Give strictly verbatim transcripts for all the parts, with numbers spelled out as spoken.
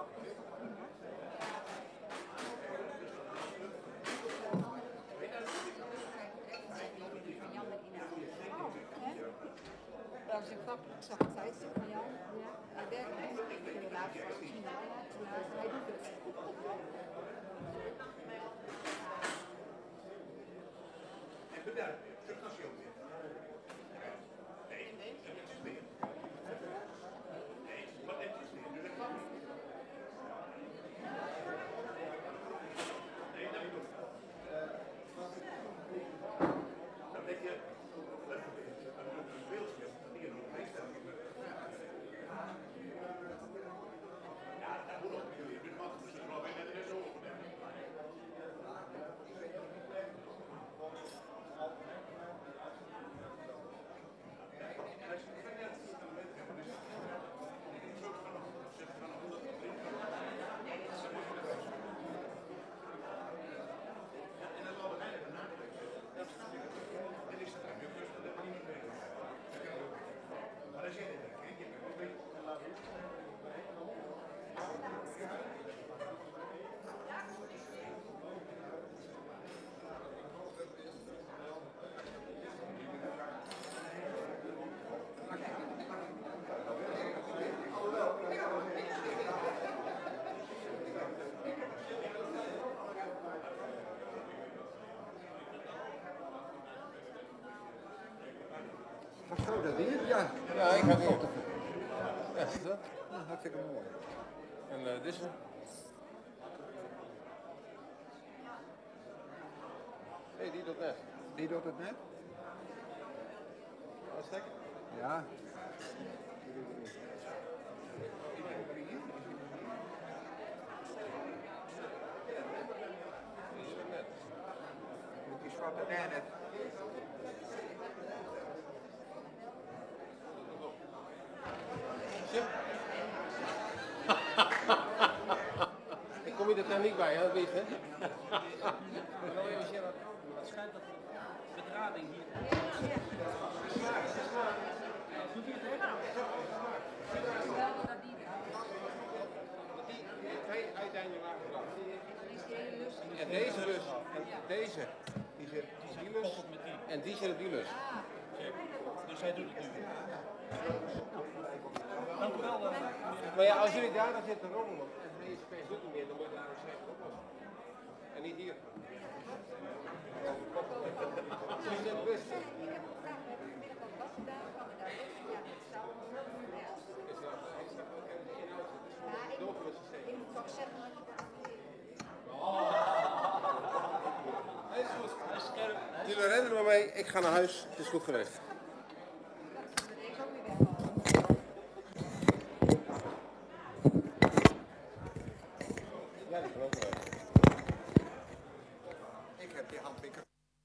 Dat is een grappig. Ik zag een tijdschrift van Jan. Ja. Hij werkt niet. Ik wil er later van zien. Ja, hij doet het. En bedankt. Terug naar Sjoerd. Nee, nee, het is weer. Nee, maar het is weer. Dus dat kan niet. Nee, dat moet. Dan denk je, een beeldje, die je nog meestelt. Ja, dat moet ook weer. Dus wat is er wel weer net zo over. Zo, dat weer? Ja. Ja, ik heb weer. Ja, is dat? Ja, hartstikke mooi. En uh, dit is er. Nee, die doet net. Die doet het net? Wat is het? Ja. Die doet het net. Moet die zwarte net. Ik kom je er techniek bij, hè, dat weet je. Het schijnt dat de bedrading hier. Doet hij het echt? Die heeft hij uiteindelijk aangebracht. En deze lus, en deze, die zit op die lus, en die zit op die lus. Dus hij doet het nu. Dank u wel. Uh, Maar ja, als jullie daar dan zitten rommelen en hij is space doet niet meer, dan moet je daar een schijf oplossen. En niet hier. Dus in de bus. Ik moet toch zeggen dat ik dat Hij is goed. Hij is scherp. Jullie rennen maar mee, ik ga naar huis. Het is goed geweest. Ja, die kan ook wel. Ik heb die handpikker.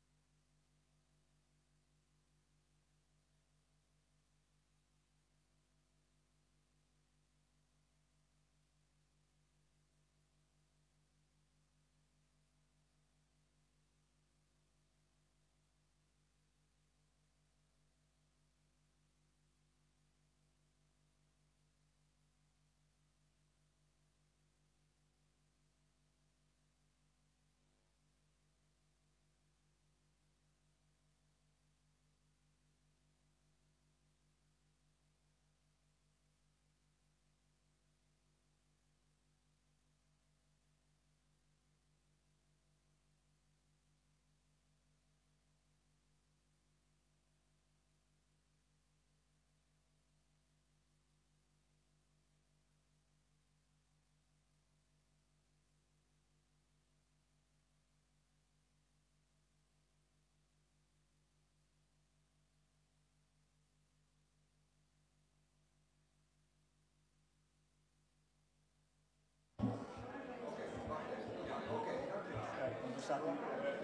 staat dan.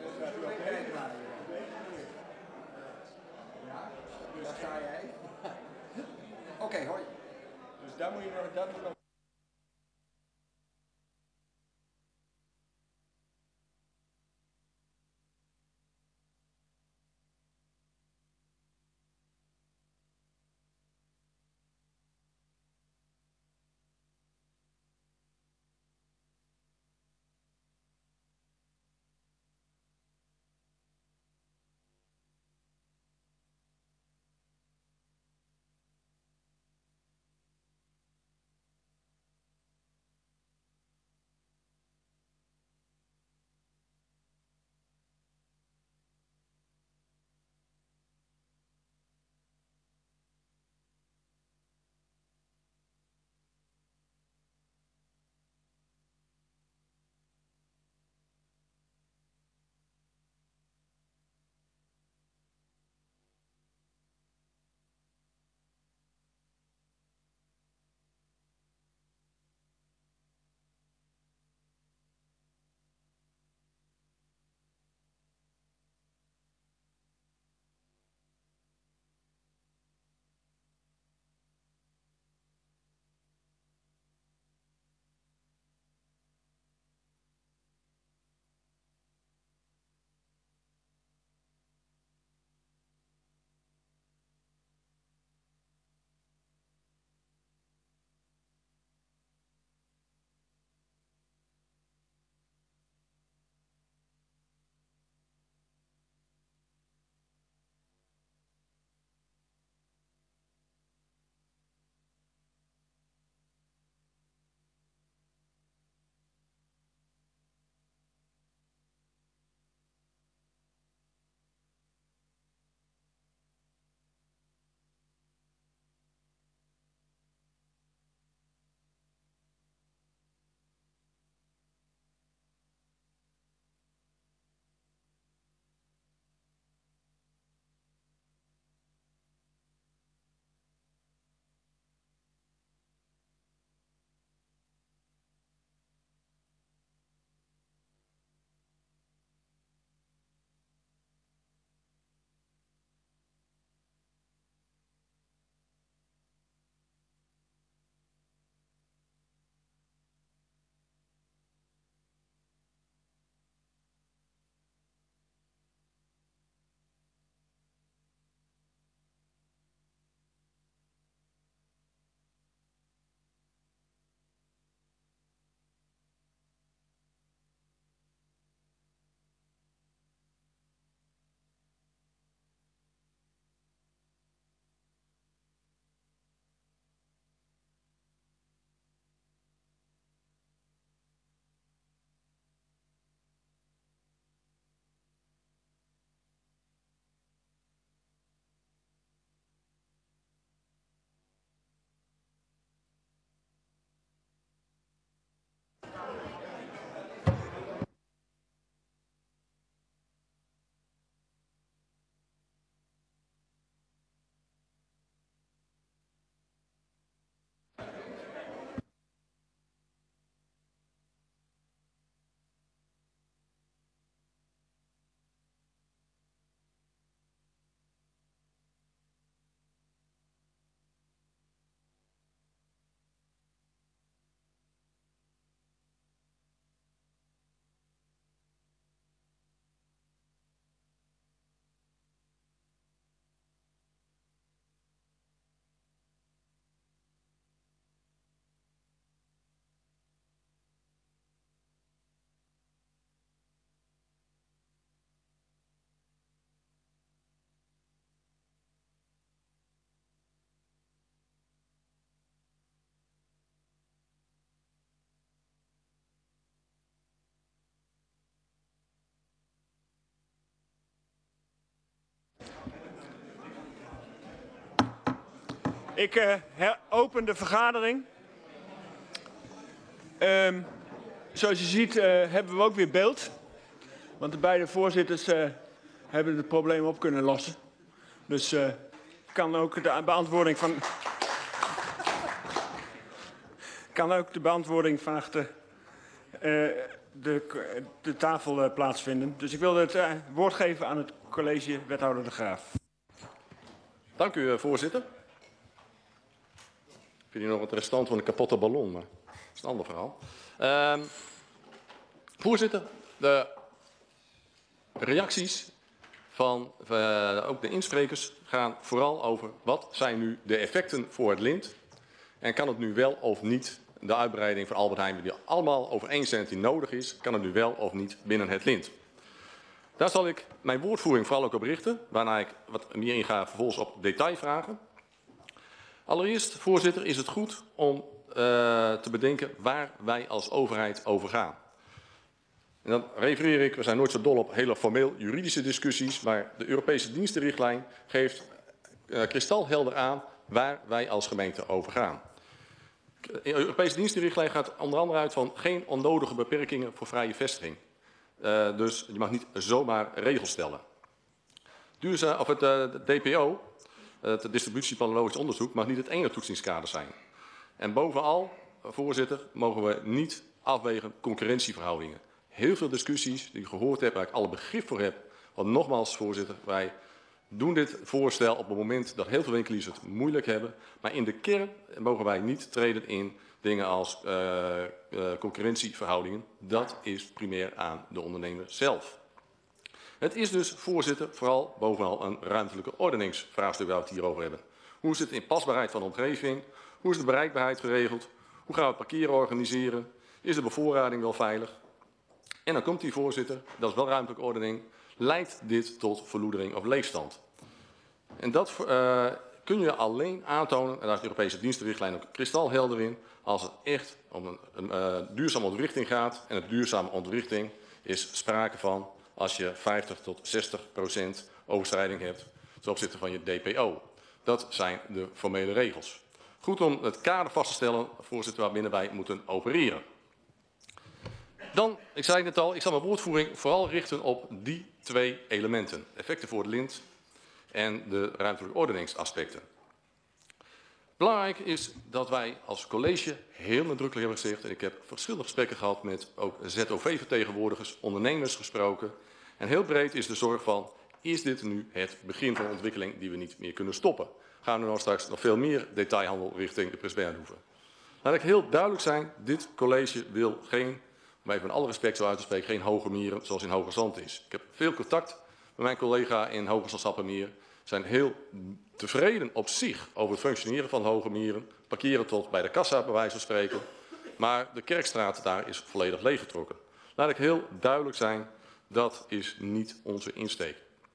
Daar sta jij. Oké, okay, hoi. Dus daar moet je nog, daar moet nog. Ik uh, open de vergadering. Um, zoals je ziet uh, hebben we ook weer beeld. Want de beide voorzitters uh, hebben het probleem op kunnen lossen. Dus uh, kan ook de beantwoording van... kan ook de beantwoording van achter uh, de, de tafel uh, plaatsvinden. Dus ik wil het uh, woord geven aan het college wethouder De Graaf. Dank u, voorzitter. Ik vind hier nog het restant van een kapotte ballon, maar dat is een ander verhaal. Uh, voorzitter, de reacties van uh, ook de insprekers gaan vooral over wat zijn nu de effecten voor het lint en kan het nu wel of niet de uitbreiding van Albert Heijn, die allemaal over eens zijn die nodig is, kan het nu wel of niet binnen het lint. Daar zal ik mijn woordvoering vooral ook op richten, waarna ik wat meer inga vervolgens op detailvragen. Allereerst, voorzitter, is het goed om uh, te bedenken waar wij als overheid over gaan. En dan refereer ik, we zijn nooit zo dol op hele formeel juridische discussies, maar de Europese dienstenrichtlijn geeft uh, kristalhelder aan waar wij als gemeente over gaan. De Europese dienstenrichtlijn gaat onder andere uit van geen onnodige beperkingen voor vrije vestiging. Uh, dus je mag niet zomaar regels stellen. Duurzaam, of het, uh, het D P O, uh, het distributieplanologisch onderzoek, mag niet het enige toetsingskader zijn. En bovenal, voorzitter, mogen we niet afwegen concurrentieverhoudingen. Heel veel discussies die ik gehoord heb, waar ik alle begrip voor heb. Want nogmaals, voorzitter, wij doen dit voorstel op het moment dat heel veel winkeliers het moeilijk hebben. Maar in de kern mogen wij niet treden in dingen als uh, uh, concurrentieverhoudingen. Dat is primair aan de ondernemer zelf. Het is dus, voorzitter, vooral bovenal een ruimtelijke ordeningsvraagstuk waar we het hier over hebben. Hoe zit de inpasbaarheid van de omgeving? Hoe is de bereikbaarheid geregeld? Hoe gaan we het parkeren organiseren? Is de bevoorrading wel veilig? En dan komt die, voorzitter, dat is wel ruimtelijke ordening, leidt dit tot verloedering of leegstand. En dat uh, kun je alleen aantonen, en daar is de Europese dienstenrichtlijn ook kristalhelder in, als het echt om een, een uh, duurzame ontwrichting gaat. En een duurzame ontwrichting is sprake van als je vijftig tot zestig procent overschrijding hebt ten opzichte van je D P O. Dat zijn de formele regels. Goed om het kader vast te stellen, voorzitter, waarbinnen wij moeten opereren. Dan, ik zei het net al, ik zal mijn woordvoering vooral richten op die twee elementen. Effecten voor het lint en de ruimtelijke ordeningsaspecten. Belangrijk is dat wij als college heel nadrukkelijk hebben gezegd, en ik heb verschillende gesprekken gehad met ook Z O V-vertegenwoordigers, ondernemers gesproken. En heel breed is de zorg van, is dit nu het begin van een ontwikkeling die we niet meer kunnen stoppen? Gaan we nou straks nog veel meer detailhandel richting de Prins Bernhoeven? Laat ik heel duidelijk zijn, dit college wil geen, om even met alle respect zo uit te spreken, geen Hoge Mieren zoals in Hoogezand is. Ik heb veel contact met mijn collega in Hoogezand-Sappemeer. Zijn heel tevreden op zich over het functioneren van Hoge Mieren. Parkeren tot bij de kassa, bij wijze van spreken. Maar de Kerkstraat daar is volledig leeggetrokken. Laat ik heel duidelijk zijn, dat is niet onze insteek.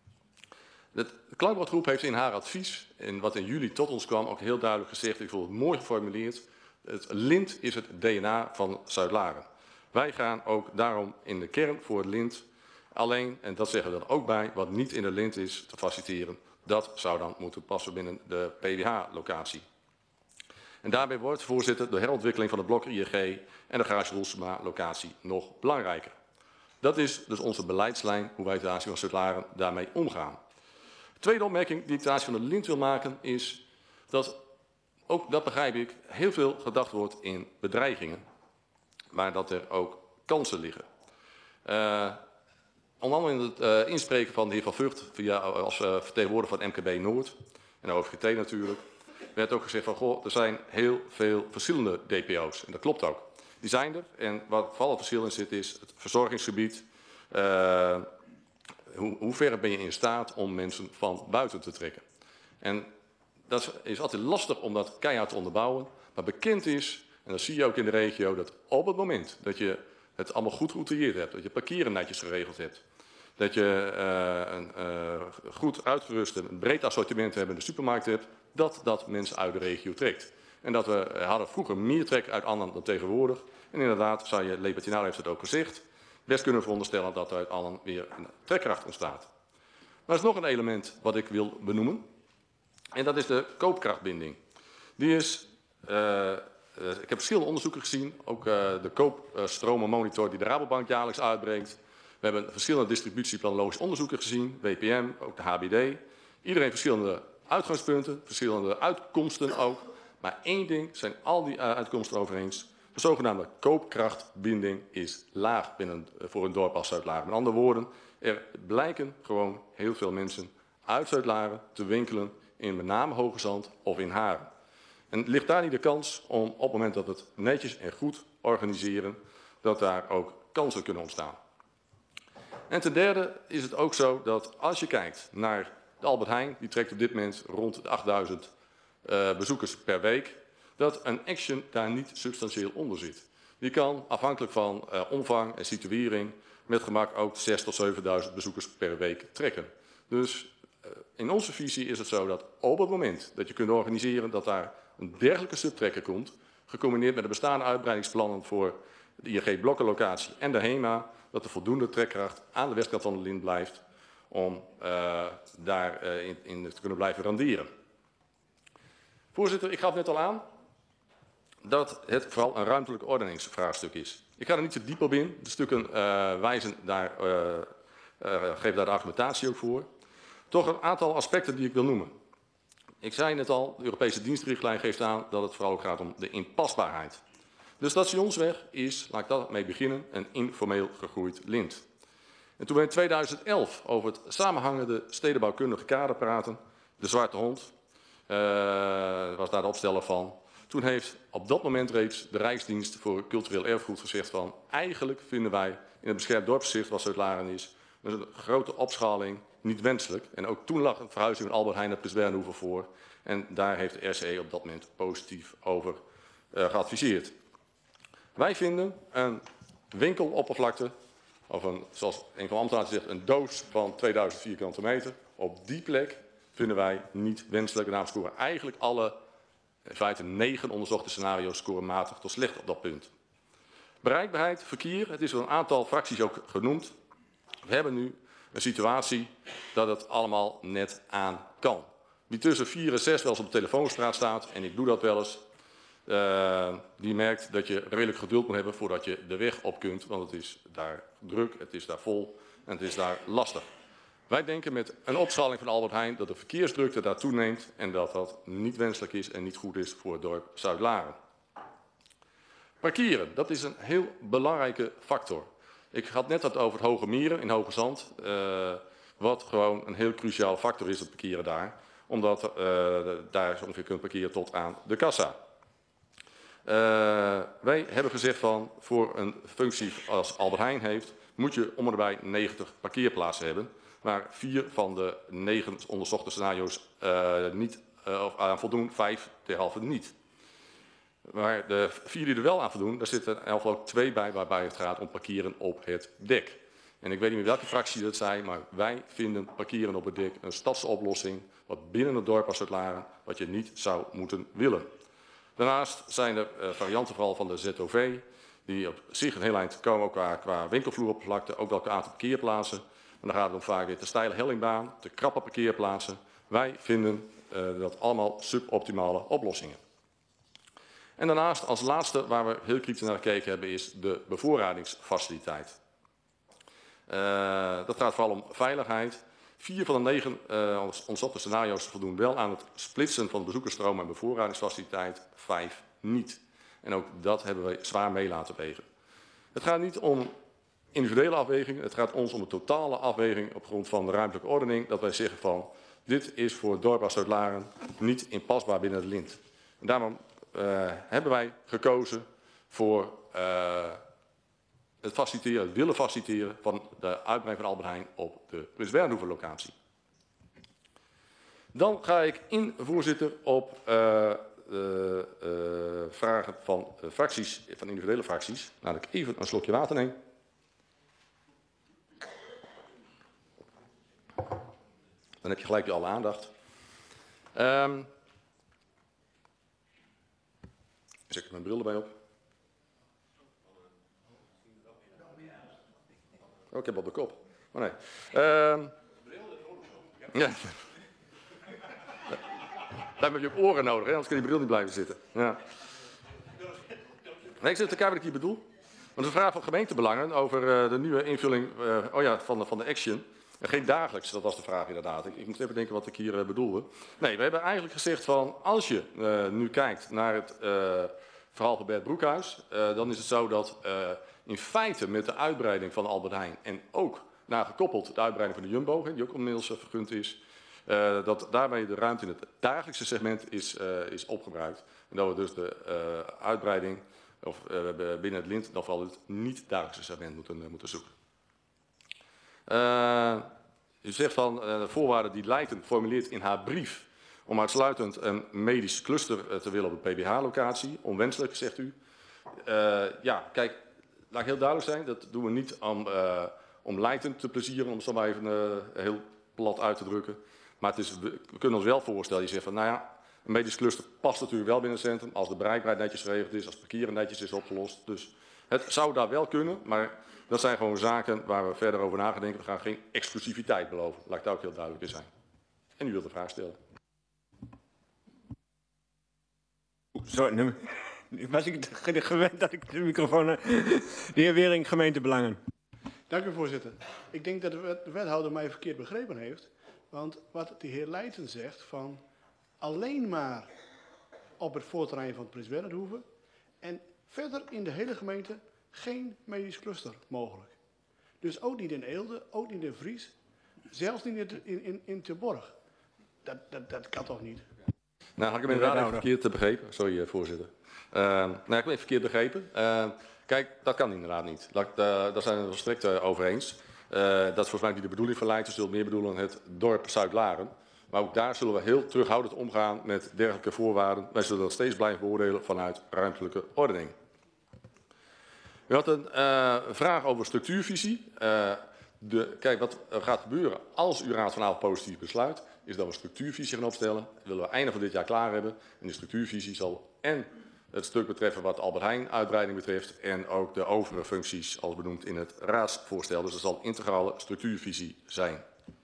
De Kluibergroep heeft in haar advies, en wat in juli tot ons kwam, ook heel duidelijk gezegd, ik vond het mooi geformuleerd, het lint is het D N A van Zuidlaren. Wij gaan ook daarom in de kern voor het lint. Alleen, en dat zeggen we dan ook bij, wat niet in de lint is te faciliteren, dat zou dan moeten passen binnen de P W H-locatie. En daarbij wordt, voorzitter, de herontwikkeling van het blok I N G en de Garage Roelsema-locatie nog belangrijker. Dat is dus onze beleidslijn, hoe wij ten aanzien van Zuidlaren daarmee omgaan. De tweede opmerking die ik ten aanzien van de lint wil maken is dat, ook dat begrijp ik, heel veel gedacht wordt in bedreigingen, maar dat er ook kansen liggen. Uh, onder andere in het uh, inspreken van de heer Van Vught via, als uh, vertegenwoordiger van M K B Noord en O V G T natuurlijk, werd ook gezegd van, goh, er zijn heel veel verschillende D P O's. En dat klopt ook. Die zijn er. En wat vooral het verschil in zit is het verzorgingsgebied. Uh, hoe, hoe ver ben je in staat om mensen van buiten te trekken? En dat is altijd lastig om dat keihard te onderbouwen. Maar bekend is, en dat zie je ook in de regio, dat op het moment dat je het allemaal goed geoutilleerd hebt, dat je parkeren netjes geregeld hebt, dat je uh, een uh, goed uitgerust en een breed assortiment hebt in de supermarkt hebt, dat dat mensen uit de regio trekt. En dat we uh, hadden vroeger meer trek uit Annan dan tegenwoordig. En inderdaad, zou je, Lepetinaal heeft het ook gezegd, best kunnen veronderstellen dat er uit Annan weer een trekkracht ontstaat. Maar er is nog een element wat ik wil benoemen. En dat is de koopkrachtbinding. Die is, uh, uh, ik heb verschillende onderzoeken gezien, ook uh, de koopstromenmonitor die de Rabobank jaarlijks uitbrengt. We hebben verschillende distributieplanologische onderzoeken gezien, W P M, ook de H B D. Iedereen verschillende uitgangspunten, verschillende uitkomsten ook. Maar één ding zijn al die uitkomsten over eens. De zogenaamde koopkrachtbinding is laag binnen, voor een dorp als Zuidlaren. Met andere woorden, er blijken gewoon heel veel mensen uit Zuidlaren te winkelen in met name Hoge Zand of in Haren. En ligt daar niet de kans om op het moment dat we het netjes en goed organiseren, dat daar ook kansen kunnen ontstaan. En ten derde is het ook zo dat als je kijkt naar de Albert Heijn, die trekt op dit moment rond de achtduizend uh, bezoekers per week, dat een Action daar niet substantieel onder zit. Die kan afhankelijk van uh, omvang en situering met gemak ook zesduizend tot zevenduizend bezoekers per week trekken. Dus uh, in onze visie is het zo dat op het moment dat je kunt organiseren dat daar een dergelijke subtrekker komt, gecombineerd met de bestaande uitbreidingsplannen voor de I N G-blokkenlocatie en de HEMA, dat er voldoende trekkracht aan de westkant van de lint blijft om uh, daar uh, in, in te kunnen blijven renderen. Voorzitter, ik gaf net al aan dat het vooral een ruimtelijk ordeningsvraagstuk is. Ik ga er niet te diep op in. De stukken uh, wijzen daar, uh, uh, geven daar de argumentatie ook voor. Toch een aantal aspecten die ik wil noemen. Ik zei net al, de Europese dienstrichtlijn geeft aan dat het vooral ook gaat om de inpasbaarheid. De Stationsweg is, laat ik daar mee beginnen, een informeel gegroeid lint. En toen we in tweeduizend elf over het samenhangende stedenbouwkundige kader praten, de Zwarte Hond, uh, was daar de opsteller van. Toen heeft op dat moment reeds de Rijksdienst voor Cultureel Erfgoed gezegd van, eigenlijk vinden wij in het beschermd dorpsgezicht, wat Zuidlaren is, een grote opschaling niet wenselijk. En ook toen lag een verhuizing van Albert Heijn naar Prins-Bernhoeven voor. En daar heeft de R C E op dat moment positief over uh, geadviseerd. Wij vinden een winkeloppervlakte, of een, zoals een van de ambtenaren zegt, een doos van tweeduizend vierkante meter. Op die plek vinden wij niet wenselijk. Daarom scoren eigenlijk alle, in feite negen onderzochte scenario's scoren matig tot slecht op dat punt. Bereikbaarheid, verkeer, het is door een aantal fracties ook genoemd. We hebben nu een situatie dat het allemaal net aan kan. Wie tussen vier en zes wel eens op de telefoonstraat staat, en ik doe dat wel eens, uh, die merkt dat je redelijk geduld moet hebben voordat je de weg op kunt. Want het is daar druk, het is daar vol en het is daar lastig. Wij denken met een opschaling van Albert Heijn dat de verkeersdrukte daar toeneemt en dat dat niet wenselijk is en niet goed is voor het dorp Zuidlaren. Parkeren, dat is een heel belangrijke factor. Ik had net het over het Hoge Mieren in Hoge Zand, uh, wat gewoon een heel cruciale factor is, het parkeren daar. Omdat uh, daar ongeveer kunt parkeren tot aan de kassa. Uh, wij hebben gezegd van, voor een functie als Albert Heijn heeft, moet je om en nabij negentig parkeerplaatsen hebben. Waar vier van de negen onderzochte scenario's uh, niet uh, aan voldoen, vijf derhalve niet. Maar de vier die er wel aan voldoen, daar zitten in elk geval ook twee bij waarbij het gaat om parkeren op het dek. En ik weet niet meer welke fractie dat zijn, maar wij vinden parkeren op het dek een stadsoplossing wat binnen het dorp als Zuidlaren, wat je niet zou moeten willen. Daarnaast zijn er uh, varianten vooral van de Z O V, die op zich een heel eind komen ook qua, qua winkelvloeroppervlakte, ook welke aantal parkeerplaatsen. Maar dan gaat het om vaak weer te steile hellingbaan, te krappe parkeerplaatsen. Wij vinden uh, dat allemaal suboptimale oplossingen. En daarnaast als laatste waar we heel kritisch naar gekeken hebben is de bevoorradingsfaciliteit. Uh, dat gaat vooral om veiligheid. Vier van de negen uh, onderzochte scenario's voldoen wel aan het splitsen van de bezoekersstroom en bevoorradingsfaciliteit, vijf niet. En ook dat hebben we zwaar mee laten wegen. Het gaat niet om individuele afwegingen, het gaat ons om een totale afweging op grond van de ruimtelijke ordening, dat wij zeggen van, dit is voor het dorp als Zuidlaren niet inpasbaar binnen de lint. En daarom uh, hebben wij gekozen voor uh, het faciliteren, het willen faciliteren van de uitbreiding van Albert Heijn op de Prins-Bernhoeven locatie. Dan ga ik in, voorzitter, op uh, uh, uh, vragen van uh, fracties, van individuele fracties. Laat ik even een slokje water nemen. Dan heb je gelijk alle aandacht. Um, zet ik mijn bril erbij op. Oh, ik heb op de kop. Oh nee. Um, ja. Daar heb je ook oren nodig, hè? Anders kun je bril niet blijven zitten. Ja. Nee, ik zit te kijken wat ik hier bedoel. Want het is een vraag van gemeentebelangen over uh, de nieuwe invulling uh, oh ja, van, de, van de Action. En geen dagelijks, dat was de vraag inderdaad. Ik, ik moet even denken wat ik hier uh, bedoelde. Nee, we hebben eigenlijk gezegd van als je uh, nu kijkt naar het uh, verhaal van Bert Broekhuis, uh, dan is het zo dat uh, in feite met de uitbreiding van Albert Heijn en ook naar gekoppeld de uitbreiding van de Jumbo, die ook inmiddels uh, vergund is, uh, dat daarmee de ruimte in het dagelijkse segment is, uh, is opgebruikt. En dat we dus de uh, uitbreiding of uh, binnen het lint dan vooral het niet-dagelijkse segment moeten, uh, moeten zoeken. Uh, u zegt van uh, de voorwaarden die Leijten formuleert in haar brief om uitsluitend een medisch cluster uh, te willen op een P B H-locatie. Onwenselijk, zegt u. Uh, ja, kijk, laat ik heel duidelijk zijn, dat doen we niet om, uh, om Leijten te plezieren, om het zo maar even uh, heel plat uit te drukken. Maar het is, we kunnen ons wel voorstellen, je zegt van nou ja, een medisch cluster past natuurlijk wel binnen het centrum als de bereikbaarheid netjes geregeld is, als het parkeren netjes is opgelost. Dus het zou daar wel kunnen, maar dat zijn gewoon zaken waar we verder over na gaan denken. We gaan geen exclusiviteit beloven. Laat ik daar ook heel duidelijk in zijn. En u wilt de vraag stellen. Sorry, nu was ik gewend dat ik de microfoon... De heer Wering, gemeentebelangen. Dank u, voorzitter. Ik denk dat de wethouder mij verkeerd begrepen heeft. Want wat de heer Leijten zegt van alleen maar op het voorterrein van het Prins Bernhardhoeve en verder in de hele gemeente geen medisch cluster mogelijk. Dus ook niet in Eelde, ook niet in Vries, zelfs niet in, in, in, in Terborg. Dat, dat, dat kan toch niet? Nou, had ik hem inderdaad even verkeerd begrepen. Sorry, voorzitter. Uh, nou, ik heb hem verkeerd begrepen. Uh, kijk, dat kan inderdaad niet. Dat, uh, daar zijn we het wel strikt uh, over eens. Uh, dat is volgens mij niet de bedoeling van Leijten. We zullen meer bedoelen het dorp Zuid-Laren. Maar ook daar zullen we heel terughoudend omgaan met dergelijke voorwaarden. Wij zullen dat steeds blijven beoordelen vanuit ruimtelijke ordening. U had een uh, vraag over structuurvisie. Uh, de, kijk, wat er gaat gebeuren als u raad vanavond positief besluit, is dat we een structuurvisie gaan opstellen. Dat willen we einde van dit jaar klaar hebben. En die structuurvisie zal en het stuk betreffen wat Albert Heijn uitbreiding betreft en ook de overige functies als benoemd in het raadsvoorstel. Dus dat zal een integrale structuurvisie zijn.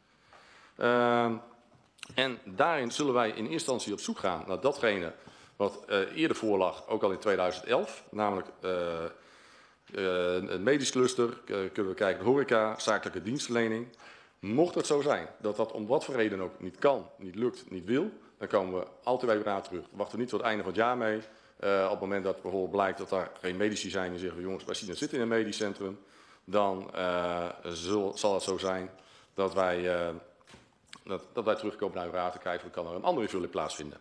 Uh, en daarin zullen wij in eerste instantie op zoek gaan naar datgene wat uh, eerder voorlag, ook al in tweeduizend elf, namelijk uh, uh, een medisch cluster, uh, kunnen we kijken naar horeca, zakelijke dienstverlening. Mocht het zo zijn dat dat om wat voor reden ook niet kan, niet lukt, niet wil, dan komen we altijd bij de raad terug. Dan wachten we niet tot het einde van het jaar mee. Uh, op het moment dat bijvoorbeeld blijkt dat er geen medici zijn en zeggen we jongens, wij zien het zitten in een medisch centrum, dan uh, zal, zal het zo zijn dat wij, uh, dat, dat wij terugkomen naar de raad en kijken of kan er een andere invulling plaatsvinden.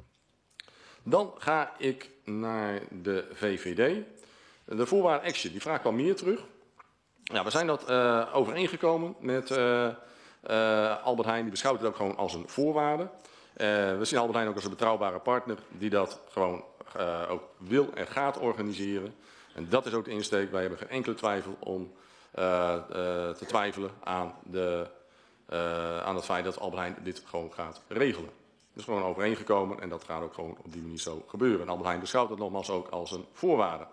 Dan ga ik naar de V V D. De voorwaarden Action, die vraag kwam meer terug. Ja, we zijn dat uh, overeengekomen met uh, uh, Albert Heijn. Die beschouwt het ook gewoon als een voorwaarde. Uh, we zien Albert Heijn ook als een betrouwbare partner die dat gewoon uh, ook wil en gaat organiseren. En dat is ook de insteek. Wij hebben geen enkele twijfel om uh, uh, te twijfelen aan, de, uh, aan het feit dat Albert Heijn dit gewoon gaat regelen. Dat is gewoon overeengekomen en dat gaat ook gewoon op die manier zo gebeuren. En Albert Heijn beschouwt het nogmaals ook als een voorwaarde.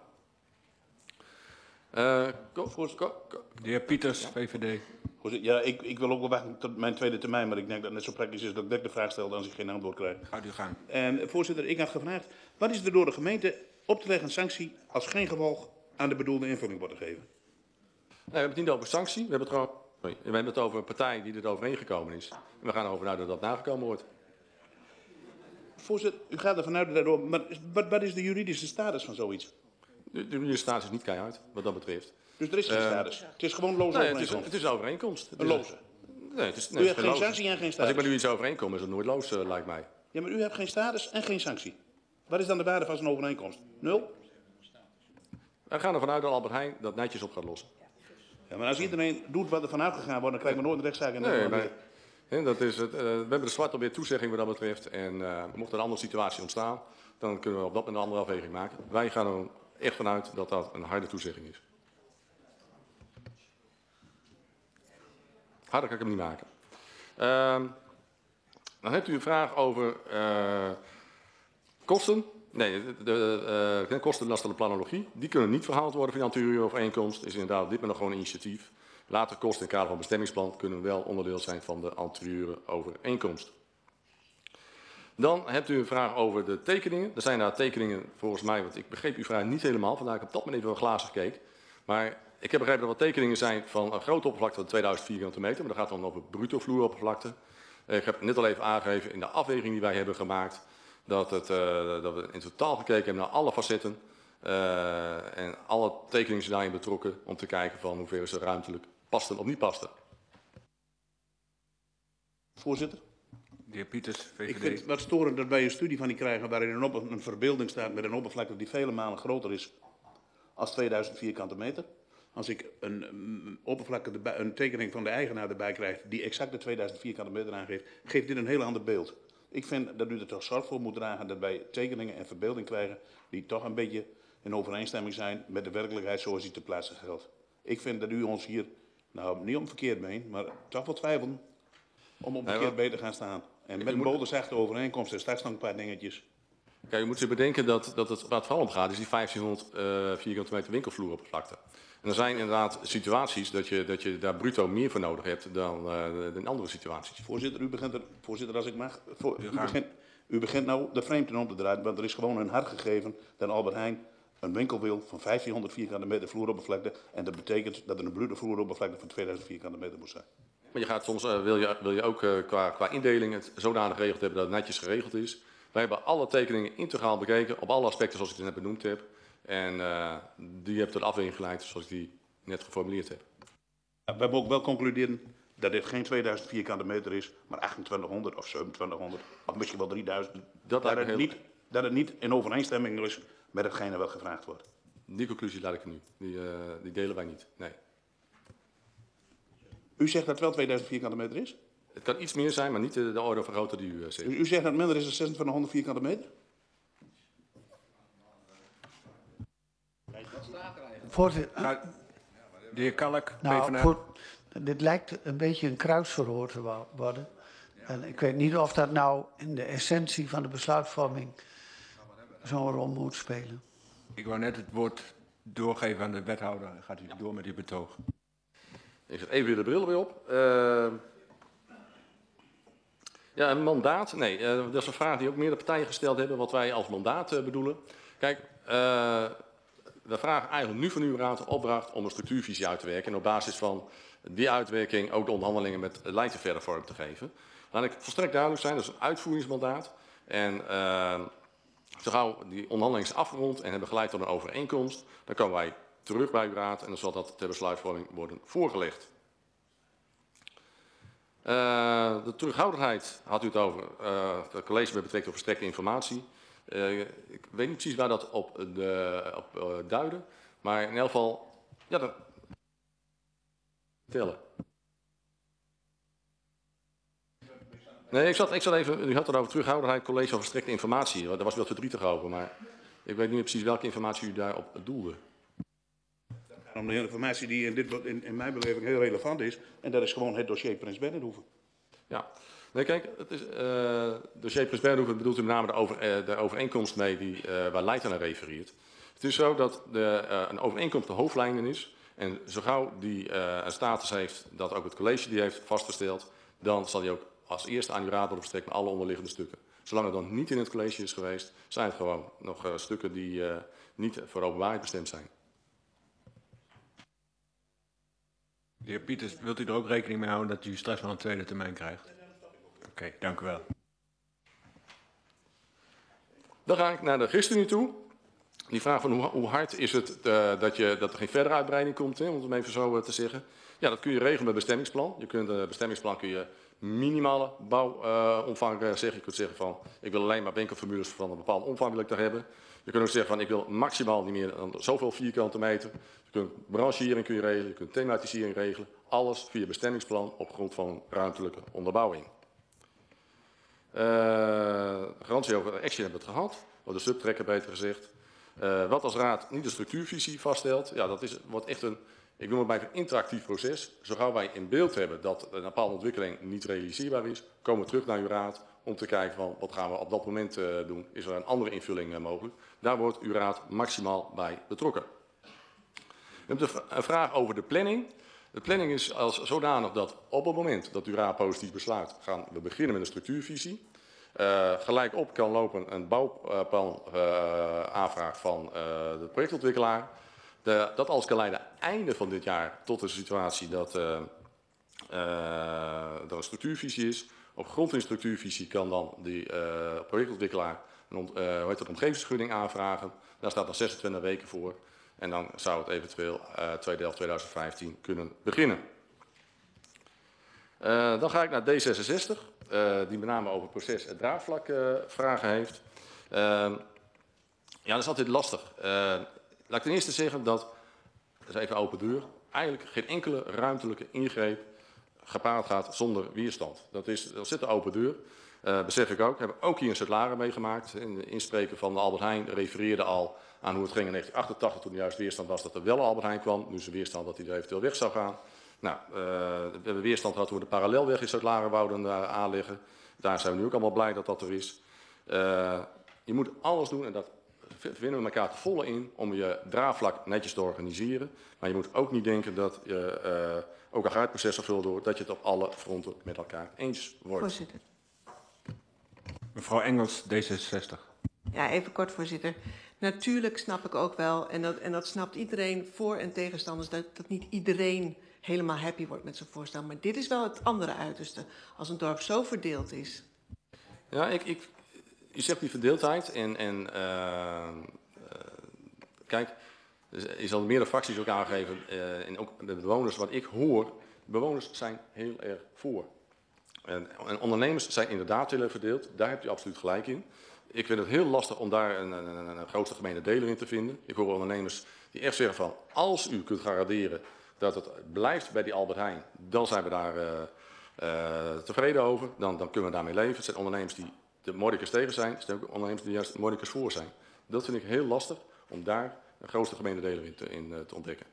Uh, go, go, go, go. De heer Pieters, ja. V V D. Ja, ik, ik wil ook wel wachten tot mijn tweede termijn, maar ik denk dat het net zo praktisch is dat ik de vraag stel als ik geen antwoord krijg. Gaat u gaan. Uh, voorzitter, ik had gevraagd, wat is er door de gemeente op te leggen sanctie als geen gevolg aan de bedoelde invulling wordt gegeven? Nee, we hebben het niet over sanctie, we hebben het, gewoon, sorry, we hebben het over een partij die er overeengekomen is. En we gaan erover uit dat dat nagekomen wordt. Voorzitter, u gaat ervan uit dat door, maar wat, wat is de juridische status van zoiets? De juridische status is niet keihard, wat dat betreft. Dus er is geen uh, status? Het is gewoon loze nee, overeenkomst? Het is, het is een overeenkomst. Een loze? Nee, het is, nee, u het hebt geen sanctie en geen status? Als ik met u iets overeenkom, is het nooit loos, uh, lijkt mij. Ja, maar u hebt geen status en geen sanctie. Wat is dan de waarde van zo'n overeenkomst? Nul? We gaan ervan uit dat Albert Heijn dat netjes op gaat lossen. Ja, maar als iedereen doet wat er van uitgegaan wordt, dan krijgen we nooit een rechtszaak in nee, nee. He, dat is het, uh, we hebben de zwart op weer toezegging wat dat betreft. En uh, mocht er een andere situatie ontstaan, dan kunnen we op dat moment een andere afweging maken. Wij gaan er echt vanuit dat dat een harde toezegging is. Harder kan ik hem niet maken. Uh, dan hebt u een vraag over uh, kosten. Nee, de, de uh, kostenbelastende planologie. Die kunnen niet verhaald worden via een overeenkomst. Is inderdaad op dit moment nog gewoon een initiatief. Later kosten in het kader van bestemmingsplan kunnen wel onderdeel zijn van de anterieure overeenkomst. Dan hebt u een vraag over de tekeningen. Er zijn daar tekeningen volgens mij, want ik begreep uw vraag niet helemaal, vandaar dat ik op dat moment even wel glazig keek. Maar ik heb begrepen dat er wat tekeningen zijn van een grote oppervlakte van tweeduizend vierkante meter, maar dat gaat dan over bruto vloeroppervlakte. Ik heb net al even aangegeven in de afweging die wij hebben gemaakt, dat, het, uh, dat we in totaal gekeken hebben naar alle facetten uh, en alle tekeningen zijn daarin betrokken om te kijken van hoeverre ze ruimtelijk pasten of niet pasten. Voorzitter. De heer Pieters, V V D. Ik vind het wat storend dat wij een studie van die krijgen waarin een, op, een verbeelding staat met een oppervlakte die vele malen groter is als tweeduizend vierkante meter. Als ik een, een oppervlakte, erbij, een tekening van de eigenaar erbij krijg die exact de tweeduizend vierkante meter aangeeft, geeft dit een heel ander beeld. Ik vind dat u er toch zorg voor moet dragen dat wij tekeningen en verbeelding krijgen die toch een beetje in overeenstemming zijn met de werkelijkheid zoals die ter plaatse geldt. Ik vind dat u ons hier, nou niet om verkeerd meen, maar toch wel twijfelen om op verkeerd beter gaan staan. En met een bolderzachte overeenkomst en straks nog een paar dingetjes. Kijk, je moet zich bedenken dat, dat het, waar het vooral om gaat is die vijftienhonderd uh, vierkante meter winkelvloeroppervlakte. En er zijn inderdaad situaties dat je, dat je daar bruto meer voor nodig hebt dan uh, in andere situaties. Voorzitter, u begint er, voorzitter als ik mag, voor, u, begint, u begint nou de frame om te draaien, want er is gewoon een hard gegeven dat Albert Heijn een winkel wil van vijftienhonderd vierkante meter vloeroppervlakte. En dat betekent dat er een bruto vloeroppervlakte van tweeduizend vierkante meter moet zijn. Maar je gaat soms, uh, wil, je, wil je ook uh, qua, qua indeling het zodanig geregeld hebben dat het netjes geregeld is. Wij hebben alle tekeningen integraal bekeken op alle aspecten zoals ik het net benoemd heb. En uh, die hebben tot de afweging geleid zoals ik die net geformuleerd heb. We hebben ook wel concluderen dat dit geen tweeduizend vierkante meter is, maar achtentwintighonderd of zevenentwintighonderd of misschien wel drieduizend. Dat, dat, het, heel... niet, dat het niet in overeenstemming is met hetgene wat gevraagd wordt. Die conclusie laat ik nu. Die, uh, die delen wij niet. Nee. U zegt dat het wel tweeduizend vierkante meter is? Het kan iets meer zijn, maar niet de, de orde van grootte die u uh, zegt. U, u zegt dat het minder is dan zesentwintighonderd vierkante meter? Voorzitter. Nou, de heer Kalk, Nou, voor, dit lijkt een beetje een kruisverhoor te worden. En ik weet niet of dat nou in de essentie van de besluitvorming zo'n rol moet spelen. Ik wou net het woord doorgeven aan de wethouder. Gaat u door met uw betoog? Ik zet even weer de bril weer op. Uh, ja, een mandaat. Nee, uh, dat is een vraag die ook meerdere partijen gesteld hebben, wat wij als mandaat uh, bedoelen. Kijk, uh, we vragen eigenlijk nu van uw raad een opdracht om een structuurvisie uit te werken. En op basis van die uitwerking ook de onderhandelingen met Leiden verder vorm te geven. Laat ik volstrekt duidelijk zijn, dat is een uitvoeringsmandaat. En uh, zo gauw die onderhandeling is afgerond en hebben geleid tot een overeenkomst, dan komen wij terug bij uw raad en dan zal dat ter besluitvorming worden voorgelegd. Uh, de terughoudendheid had u het over. Uh, het college met betrekking tot verstrekte informatie. Uh, ik weet niet precies waar dat op, de, op uh, duidde, maar in elk geval, ja, dat tellen. Nee, ik zat, ik zat even, u had het over terughoudendheid, college over verstrekte informatie. Daar was wel verdrietig over, maar ik weet niet precies welke informatie u daarop doelde. Om de informatie die in, dit, in, in mijn beleving heel relevant is. En dat is gewoon het dossier Prins Bernhardhoeve. Ja, nee kijk, het is, uh, dossier Prins Bernhardhoeve bedoelt u met name de, over, uh, de overeenkomst mee die, uh, waar Leiden aan refereert. Het is zo dat de, uh, een overeenkomst de hoofdlijnen is. En zo gauw die uh, een status heeft dat ook het college die heeft vastgesteld, dan zal die ook als eerste aan uw raad worden verstrekt met alle onderliggende stukken. Zolang het dan niet in het college is geweest, zijn het gewoon nog uh, stukken die uh, niet voor openbaarheid bestemd zijn. De heer Pieters, wilt u er ook rekening mee houden dat u straks wel een tweede termijn krijgt? Oké, okay, dank u wel. Dan ga ik naar de ChristenUnie toe. Die vraag van hoe, hoe hard is het uh, dat, je, dat er geen verdere uitbreiding komt, hè, om het even zo uh, te zeggen. Ja, dat kun je regelen met bestemmingsplan. Je kunt uh, bestemmingsplan kun je minimale bouwomvang uh, zeggen. Je kunt zeggen van, ik wil alleen maar winkelformules van een bepaalde omvang wil ik daar hebben. Je kunt ook zeggen van, ik wil maximaal niet meer dan zoveel vierkante meter. Je kunt branchering kun je regelen, je kunt thematisering regelen. Alles via bestemmingsplan op grond van ruimtelijke onderbouwing. Uh, garantie over action hebben we het gehad, of de subtrekker beter gezegd. Uh, wat als raad niet de structuurvisie vaststelt, ja, dat is, wordt echt een, ik noem het maar een interactief proces. Zo gauw wij in beeld hebben dat een bepaalde ontwikkeling niet realiseerbaar is, komen we terug naar uw raad om te kijken van wat gaan we op dat moment uh, doen. Is er een andere invulling uh, mogelijk? Daar wordt uw raad maximaal bij betrokken. We hebben een vraag over de planning. De planning is als zodanig dat op het moment dat uw raad positief besluit, gaan we beginnen met een structuurvisie. Uh, gelijk op kan lopen een bouwplan uh, aanvraag van uh, de projectontwikkelaar. De, dat alles kan leiden einde van dit jaar tot een situatie dat uh, uh, er een structuurvisie is. Op grond van die structuurvisie kan dan die uh, projectontwikkelaar een, ont, uh, hoe heet dat, omgevingsvergunning aanvragen. Daar staat dan zesentwintig weken voor. En dan zou het eventueel uh, tweede helft tweeduizend vijftien kunnen beginnen. Uh, dan ga ik naar D zesenzestig, uh, die met name over het proces en draagvlak uh, vragen heeft. Uh, ja, dat is altijd lastig. Uh, laat ik ten eerste zeggen dat, dat is even open deur, eigenlijk geen enkele ruimtelijke ingreep gepaard gaat zonder weerstand. Dat is dat zit een open deur. Uh, besef ik ook. We hebben ook hier een Zuidlaren meegemaakt. In de inspreker van Albert Heijn refereerde al aan hoe het ging in negentien achtentachtig, toen er juist weerstand was dat er wel Albert Heijn kwam. Nu is er weerstand dat hij er eventueel weg zou gaan. Nou, uh, we hebben weerstand gehad toen we de parallelweg in Zuidlaren wouden uh, aanleggen. Daar zijn we nu ook allemaal blij dat dat er is. Uh, je moet alles doen en dat vinden we elkaar te volle in om je draagvlak netjes te organiseren. Maar je moet ook niet denken dat je uh, ook al gaat het proces zoveel door, dat je het op alle fronten met elkaar eens wordt. Voorzitter. Mevrouw Engels, D zesenzestig. Ja, even kort, voorzitter. Natuurlijk snap ik ook wel, en dat, en dat snapt iedereen, voor- en tegenstanders, dat, dat niet iedereen helemaal happy wordt met zo'n voorstel. Maar dit is wel het andere uiterste, als een dorp zo verdeeld is. Ja, ik, ik, je zegt die verdeeldheid en, en uh, uh, kijk, je zal meerdere fracties ook aangeven, uh, en ook de bewoners, wat ik hoor, bewoners zijn heel erg voor. En, en ondernemers zijn inderdaad heel erg verdeeld, daar hebt u absoluut gelijk in. Ik vind het heel lastig om daar een, een, een, een grootste gemene deler in te vinden. Ik hoor ondernemers die echt zeggen van, als u kunt garanderen dat het blijft bij die Albert Heijn, dan zijn we daar uh, uh, tevreden over. Dan, dan kunnen we daarmee leven. Het zijn ondernemers die de Mordicus tegen zijn. Het zijn ook ondernemers die juist de Mordicus voor zijn. Dat vind ik heel lastig om daar een grootste gemene deler in te, in, uh, te ontdekken.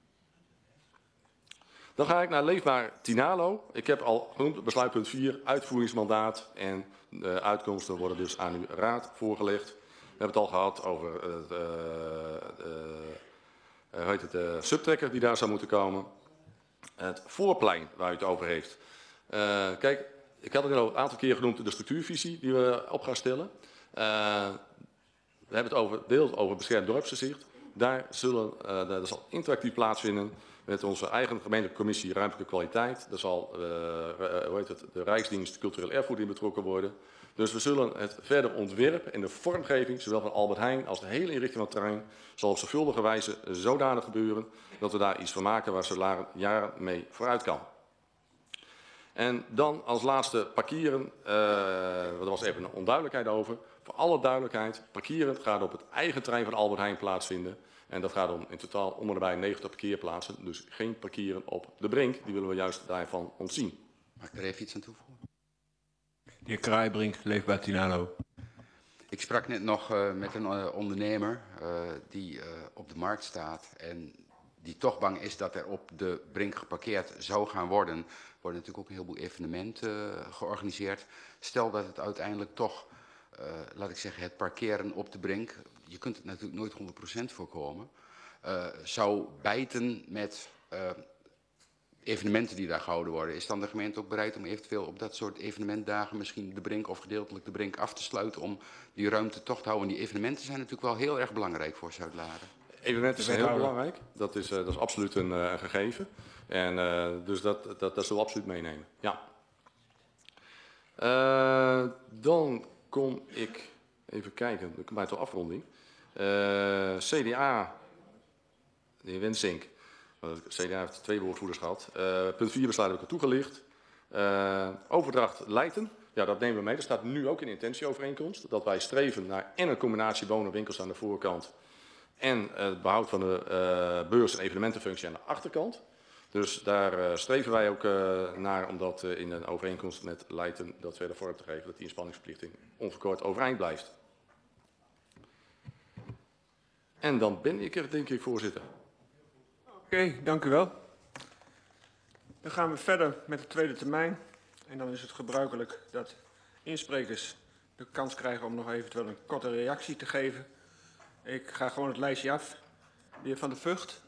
Dan ga ik naar Leefbaar Tinalo. Ik heb al genoemd besluitpunt vier, uitvoeringsmandaat. En de uitkomsten worden dus aan uw raad voorgelegd. We hebben het al gehad over het, uh, uh, uh, hoe heet het, de subtrekker die daar zou moeten komen. Het voorplein waar u het over heeft. Uh, kijk, ik had het al een aantal keer genoemd, de structuurvisie die we op gaan stellen. Uh, we hebben het over, deels over beschermd dorpsgezicht. Daar, zullen, uh, daar zal interactief plaatsvinden met onze eigen gemeentelijke commissie ruimtelijke kwaliteit. Daar zal uh, hoe heet het, de Rijksdienst cultureel erfgoed in betrokken worden. Dus we zullen het verder ontwerpen en de vormgeving, zowel van Albert Heijn als de hele inrichting van het terrein, zal op zorgvuldige wijze zodanig gebeuren dat we daar iets van maken waar Zuidlaren jaren mee vooruit kan. En dan als laatste parkeren, uh, er was even een onduidelijkheid over. Voor alle duidelijkheid, parkeren gaat op het eigen terrein van Albert Heijn plaatsvinden. En dat gaat om in totaal om en nabij negentig parkeerplaatsen. Dus geen parkeren op de Brink, die willen we juist daarvan ontzien. Mag ik er even iets aan toevoegen? De heer Kraaibrink, Leefbaar Tinalo. Ik sprak net nog uh, met een uh, ondernemer uh, die uh, op de markt staat en die toch bang is dat er op de Brink geparkeerd zou gaan worden. Er worden natuurlijk ook een heleboel evenementen uh, georganiseerd. Stel dat het uiteindelijk toch, uh, laat ik zeggen, het parkeren op de Brink, je kunt het natuurlijk nooit honderd procent voorkomen, uh, zou bijten met uh, evenementen die daar gehouden worden. Is dan de gemeente ook bereid om eventueel op dat soort evenementdagen misschien de Brink of gedeeltelijk de Brink af te sluiten om die ruimte toch te houden? Die evenementen zijn natuurlijk wel heel erg belangrijk voor Zuidlaren. Evenementen zijn heel belangrijk. Dat is, uh, dat is absoluut een uh, gegeven. En uh, dus dat, dat, dat zullen we absoluut meenemen. Ja. Uh, dan kom ik even kijken, ik kom bij de afronding. Uh, C D A, de heer Wensink. Het C D A heeft twee woordvoerders gehad. Uh, punt vier besluit heb ik er toegelicht. Uh, overdracht Leiden. Ja, dat nemen we mee. Dat staat nu ook in de intentieovereenkomst. Dat wij streven naar en een combinatie wonen-winkels aan de voorkant. En het behoud van de uh, beurs- en evenementenfunctie aan de achterkant. Dus daar uh, streven wij ook uh, naar om dat uh, in een overeenkomst met Leiden dat verder vorm te geven. Dat die inspanningsverplichting onverkort overeind blijft. En dan ben ik er, denk ik, voorzitter. Oké, okay, dank u wel. Dan gaan we verder met de tweede termijn. En dan is het gebruikelijk dat insprekers de kans krijgen om nog eventueel een korte reactie te geven. Ik ga gewoon het lijstje af. De heer Van der Vught.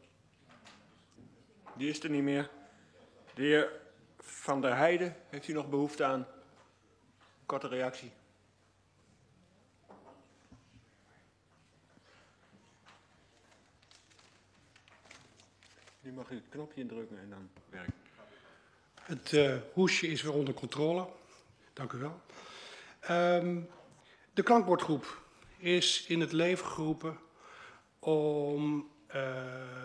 Die is er niet meer. De heer Van der Heijden, heeft u nog behoefte aan korte reactie. Nu mag u het knopje indrukken en dan werkt. Het uh, hoesje is weer onder controle. Dank u wel. Um, de klankbordgroep is in het leven geroepen om, uh,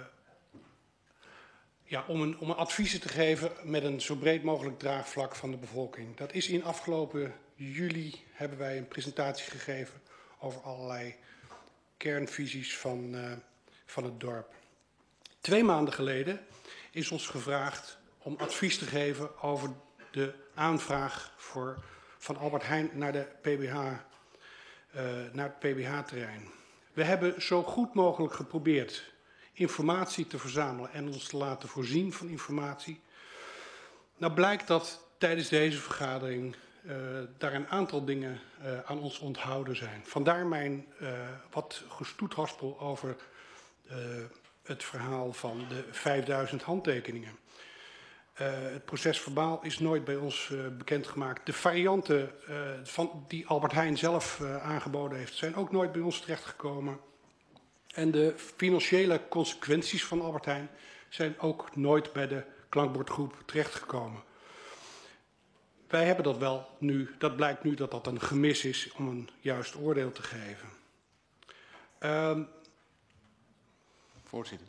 ja, om, een, om een adviezen te geven met een zo breed mogelijk draagvlak van de bevolking. Dat is in afgelopen juli hebben wij een presentatie gegeven over allerlei kernvisies van, uh, van het dorp. Twee maanden geleden is ons gevraagd om advies te geven over de aanvraag voor, van Albert Heijn naar, de P B H, uh, naar het P B H-terrein. We hebben zo goed mogelijk geprobeerd informatie te verzamelen en ons te laten voorzien van informatie. Nou blijkt dat tijdens deze vergadering uh, daar een aantal dingen uh, aan ons onthouden zijn. Vandaar mijn uh, wat gestoethaspel over uh, het verhaal van de vijfduizend handtekeningen. Uh, het procesverbaal is nooit bij ons uh, bekendgemaakt. De varianten uh, van, die Albert Heijn zelf uh, aangeboden heeft, zijn ook nooit bij ons terechtgekomen. En de financiële consequenties van Albert Heijn zijn ook nooit bij de klankbordgroep terechtgekomen. Wij hebben dat wel nu, dat blijkt nu dat dat een gemis is om een juist oordeel te geven. Uh, Voorzitter.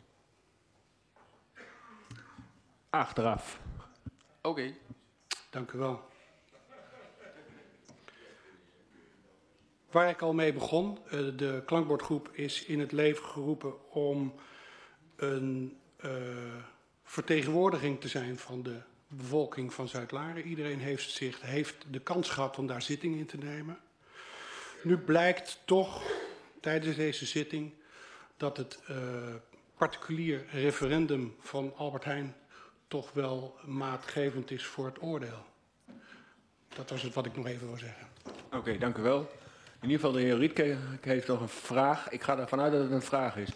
Achteraf. Oké. Okay. Dank u wel. Waar ik al mee begon, de klankbordgroep is in het leven geroepen om een uh, vertegenwoordiging te zijn van de bevolking van Zuidlaren. Iedereen heeft, zich, heeft de kans gehad om daar zitting in te nemen. Nu blijkt toch tijdens deze zitting dat het uh, particulier referendum van Albert Heijn toch wel maatgevend is voor het oordeel. Dat was het wat ik nog even wil zeggen. Oké, okay, dank u wel. In ieder geval de heer Rietke heeft nog een vraag. Ik ga ervan uit dat het een vraag is.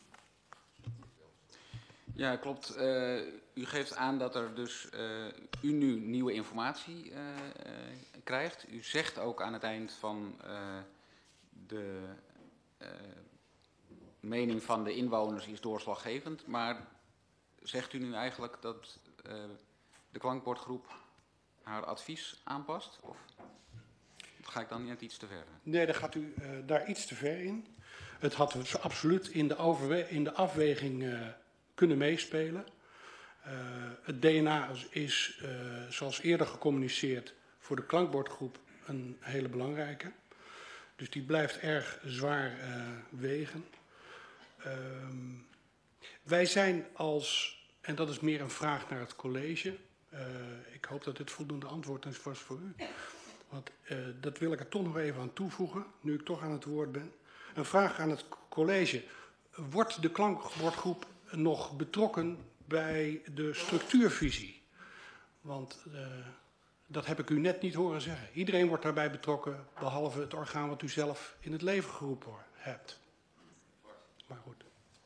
Ja, klopt. Uh, u geeft aan dat er dus uh, u nu nieuwe informatie uh, uh, krijgt. U zegt ook aan het eind van uh, de uh, mening van de inwoners is doorslaggevend. Maar zegt u nu eigenlijk dat uh, de klankbordgroep haar advies aanpast? Of ga ik dan net iets te ver? Nee, dan gaat u uh, daar iets te ver in. Het had dus absoluut in de, overwe in de afweging uh, kunnen meespelen. Uh, het D N A is, uh, zoals eerder gecommuniceerd, voor de klankbordgroep een hele belangrijke. Dus die blijft erg zwaar uh, wegen. Uh, wij zijn als, en dat is meer een vraag naar het college. Uh, ik hoop dat dit voldoende antwoord is voor u. Want uh, dat wil ik er toch nog even aan toevoegen, nu ik toch aan het woord ben. Een vraag aan het college. Wordt de klankbordgroep nog betrokken bij de structuurvisie? Want uh, dat heb ik u net niet horen zeggen. Iedereen wordt daarbij betrokken, behalve het orgaan wat u zelf in het leven geroepen hebt. Maar goed.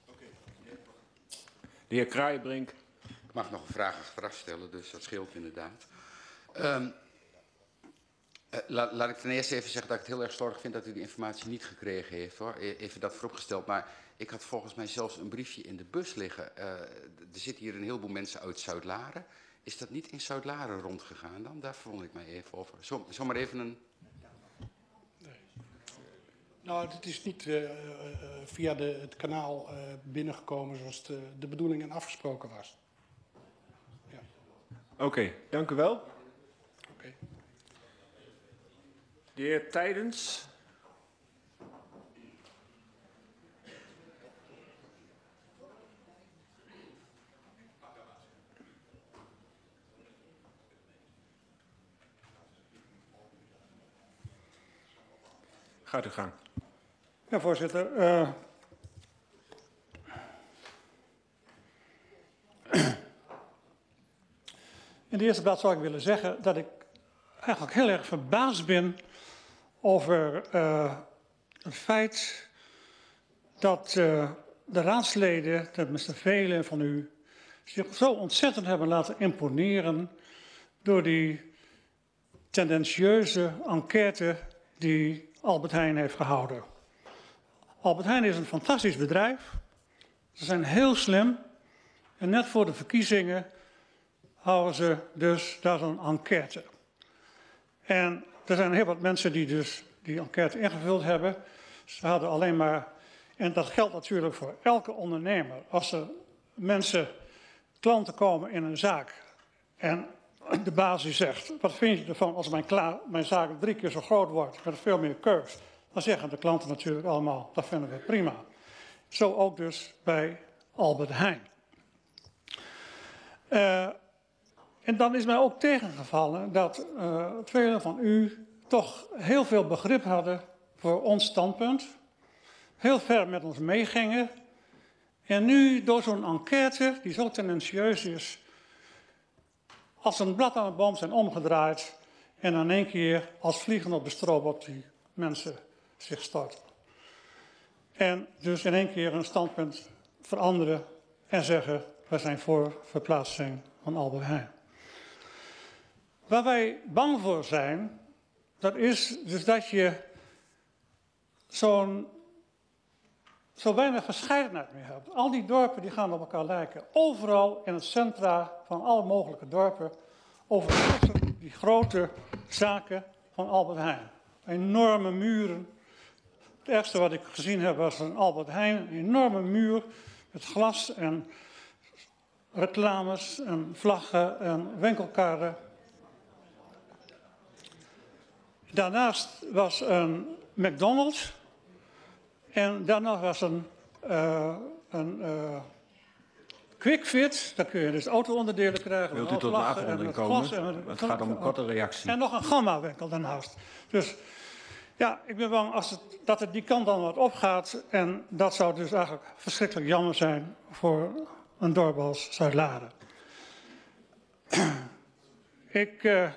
De heer Kraaienbrink. Ik mag nog een vraag achteraf stellen, dus dat scheelt inderdaad. Um, Uh, la, laat ik ten eerste even zeggen dat ik het heel erg slordig vind dat u die informatie niet gekregen heeft, hoor. Even dat vooropgesteld. Maar ik had volgens mij zelfs een briefje in de bus liggen. Uh, er zitten hier een heleboel mensen uit Zuidlaren. Is dat niet in Zuidlaren rondgegaan dan? Daar verwonder ik mij even over. Zo, zomaar even een... Nee. Nou, het is niet uh, uh, via de, het kanaal uh, binnengekomen zoals de, de bedoeling en afgesproken was. Ja. Oké, okay, dank u wel. Oké. Okay. De heer Tijdens. Gaat u gang. Ja, voorzitter. Uh, in de eerste plaats zou ik willen zeggen dat ik eigenlijk heel erg verbaasd ben over uh, het feit dat uh, de raadsleden, tenminste velen van u, zich zo ontzettend hebben laten imponeren door die tendentieuze enquête die Albert Heijn heeft gehouden. Albert Heijn is een fantastisch bedrijf. Ze zijn heel slim. En net voor de verkiezingen houden ze dus daar zo'n enquête. En er zijn heel wat mensen die dus die enquête ingevuld hebben. Ze hadden alleen maar, en dat geldt natuurlijk voor elke ondernemer. Als er mensen, klanten komen in een zaak en de baas die zegt, wat vind je ervan als mijn, klaar, mijn zaak drie keer zo groot wordt, met veel meer keus? Dan zeggen de klanten natuurlijk allemaal, dat vinden we prima. Zo ook dus bij Albert Heijn. Uh, en dan is mij ook tegengevallen dat uh, velen van u toch heel veel begrip hadden voor ons standpunt. Heel ver met ons meegingen. En nu door zo'n enquête die zo tendentieus is, als een blad aan de boom zijn omgedraaid en in één keer als vliegen op de stroop op die mensen zich storten. En dus in één keer een standpunt veranderen en zeggen, wij zijn voor verplaatsing van Albert Heijn. Waar wij bang voor zijn, dat is dus dat je zo'n zo weinig verscheidenheid meer hebt. Al die dorpen die gaan op elkaar lijken. Overal in het centra van alle mogelijke dorpen overheersen die grote zaken van Albert Heijn. Enorme muren. Het ergste wat ik gezien heb was een Albert Heijn, een enorme muur met glas en reclames en vlaggen en winkelkarren. Daarnaast was een McDonald's en daarna was een, uh, een uh, QuickFit. Daar kun je dus auto-onderdelen krijgen. Wilt u tot de afronding komen? En het gaat om een korte reactie. En nog een Gamma-winkel daarnaast. Dus ja, ik ben bang als het, dat het die kant dan wat opgaat. En dat zou dus eigenlijk verschrikkelijk jammer zijn voor een dorp als Zuidlaren. Ik uh,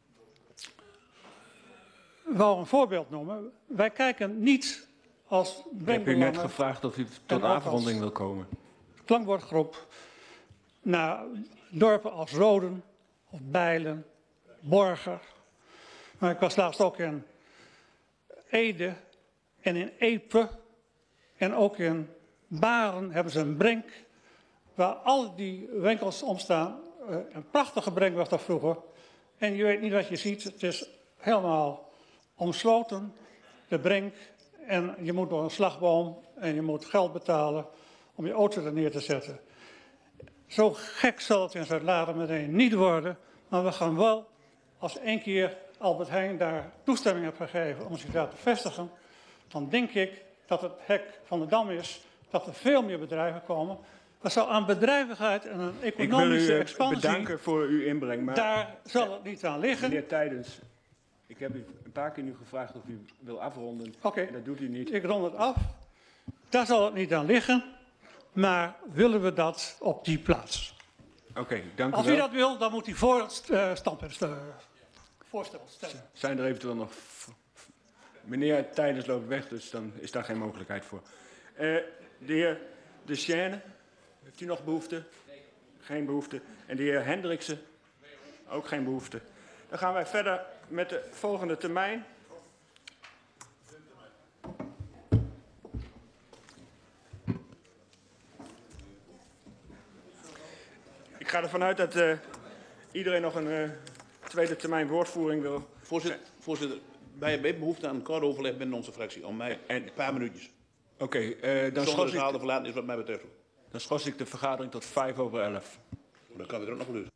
wou een voorbeeld noemen. Wij kijken niet als Ik heb u net gevraagd of u tot de afronding wil komen. Klankbordgroep naar dorpen als Roden of Bijlen, Borger. Maar ik was laatst ook in Ede en in Epe en ook in Baren hebben ze een brink waar al die winkels omstaan. Een prachtige brink was dat vroeger. En je weet niet wat je ziet. Het is helemaal omsloten, de brink. En je moet door een slagboom en je moet geld betalen om je auto er neer te zetten. Zo gek zal het in Zuidlaren meteen niet worden. Maar we gaan wel, als één keer Albert Heijn daar toestemming heeft gegeven om zich daar te vestigen, dan denk ik dat het hek van de Dam is, dat er veel meer bedrijven komen. Dat zou aan bedrijvigheid en een economische ik wil u expansie, bedanken voor uw inbreng. Maar daar zal het niet aan liggen. Meneer Tijdens, ik heb u een paar keer nu gevraagd of u wil afronden. Oké, okay. Dat doet u niet. Ik rond het af. Daar zal het niet aan liggen. Maar willen we dat op die plaats? Oké, okay, dank u Als wel. u dat wil, dan moet u voor het uh, standpunt uh, voorstel stellen. Zijn er eventueel nog... Meneer Tijdens loopt weg, dus dan is daar geen mogelijkheid voor. Uh, de heer De Chaine, heeft u nog behoefte? Nee. Geen behoefte. En de heer Hendriksen? Ook geen behoefte. Dan gaan wij verder met de volgende termijn. Ik ga ervan uit dat uh, iedereen nog een uh, tweede termijn woordvoering wil. Voorzitter, voorzitter, wij hebben behoefte aan een kort overleg binnen onze fractie. Om mij en een paar minuutjes. Oké, okay, uh, dan Zonder de schors zaal ik... te verlaten is wat mij betreft. Dan schors ik de vergadering tot vijf over elf. Dan kan het er ook nog dus.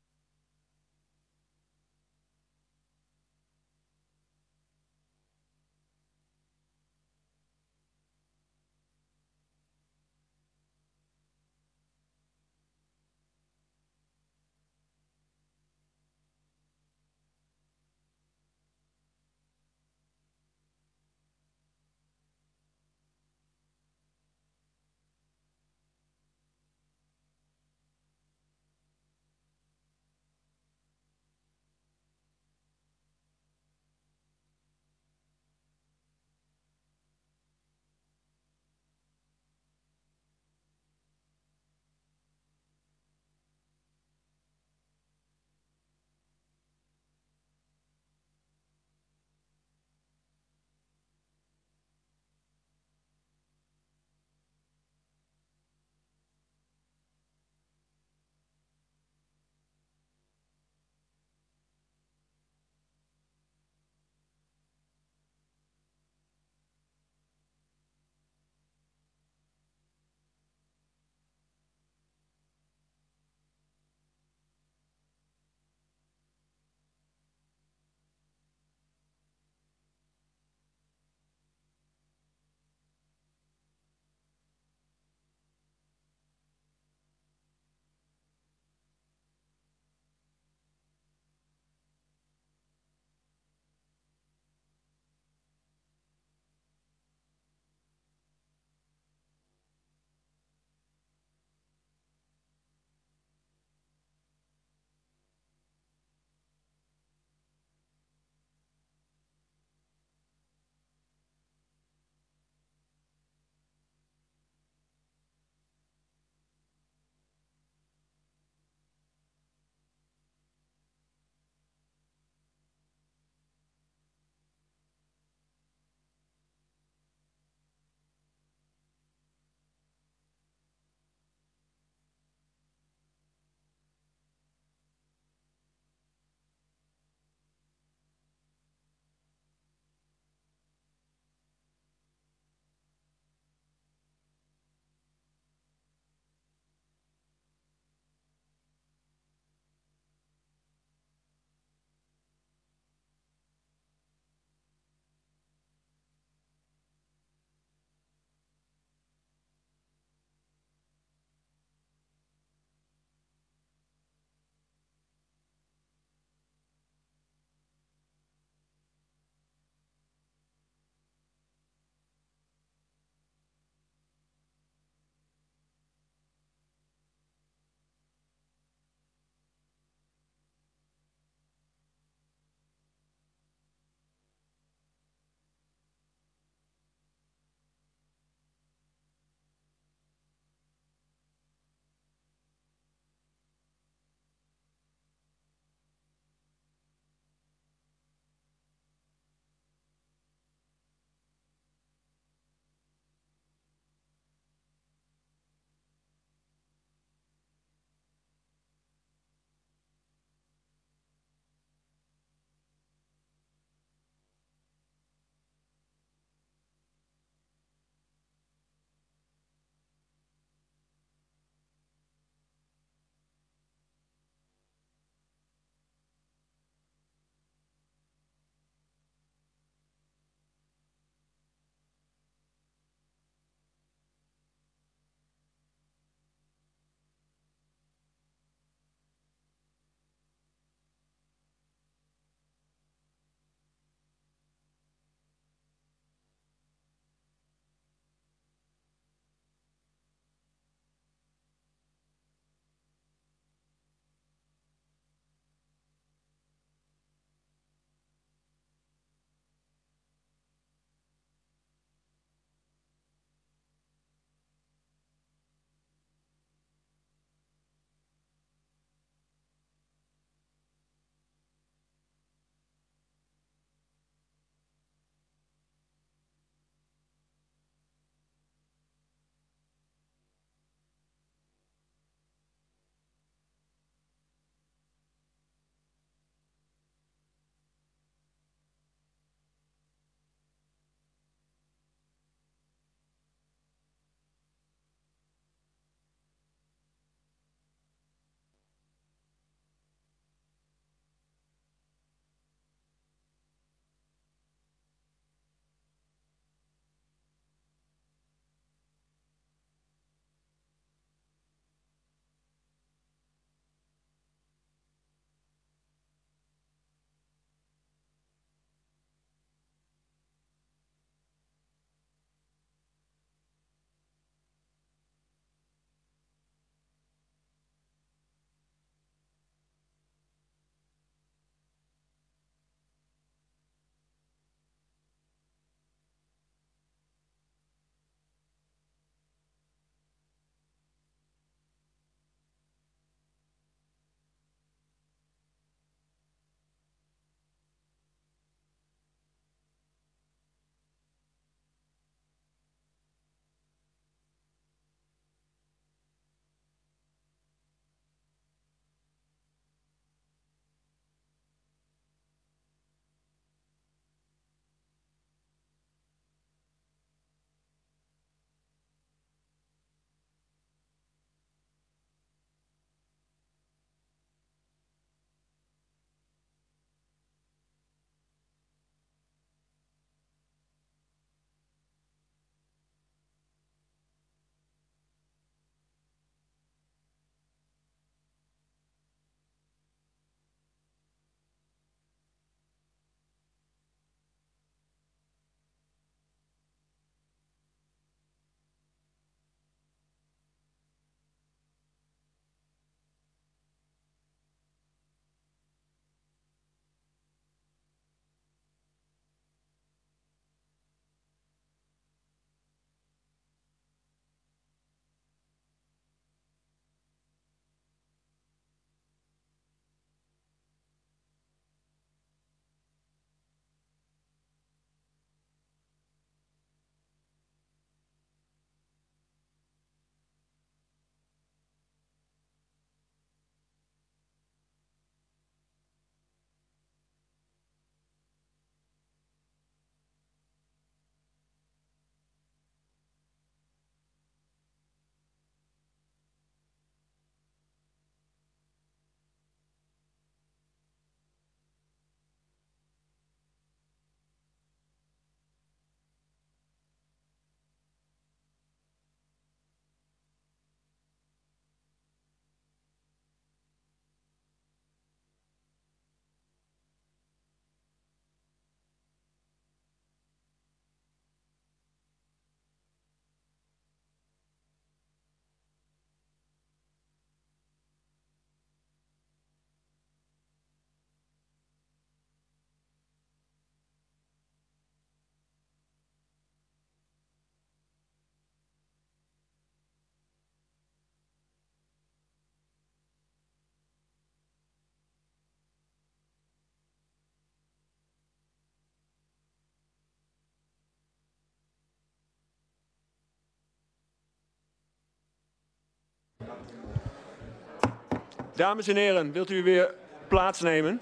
Dames en heren, wilt u weer plaatsnemen?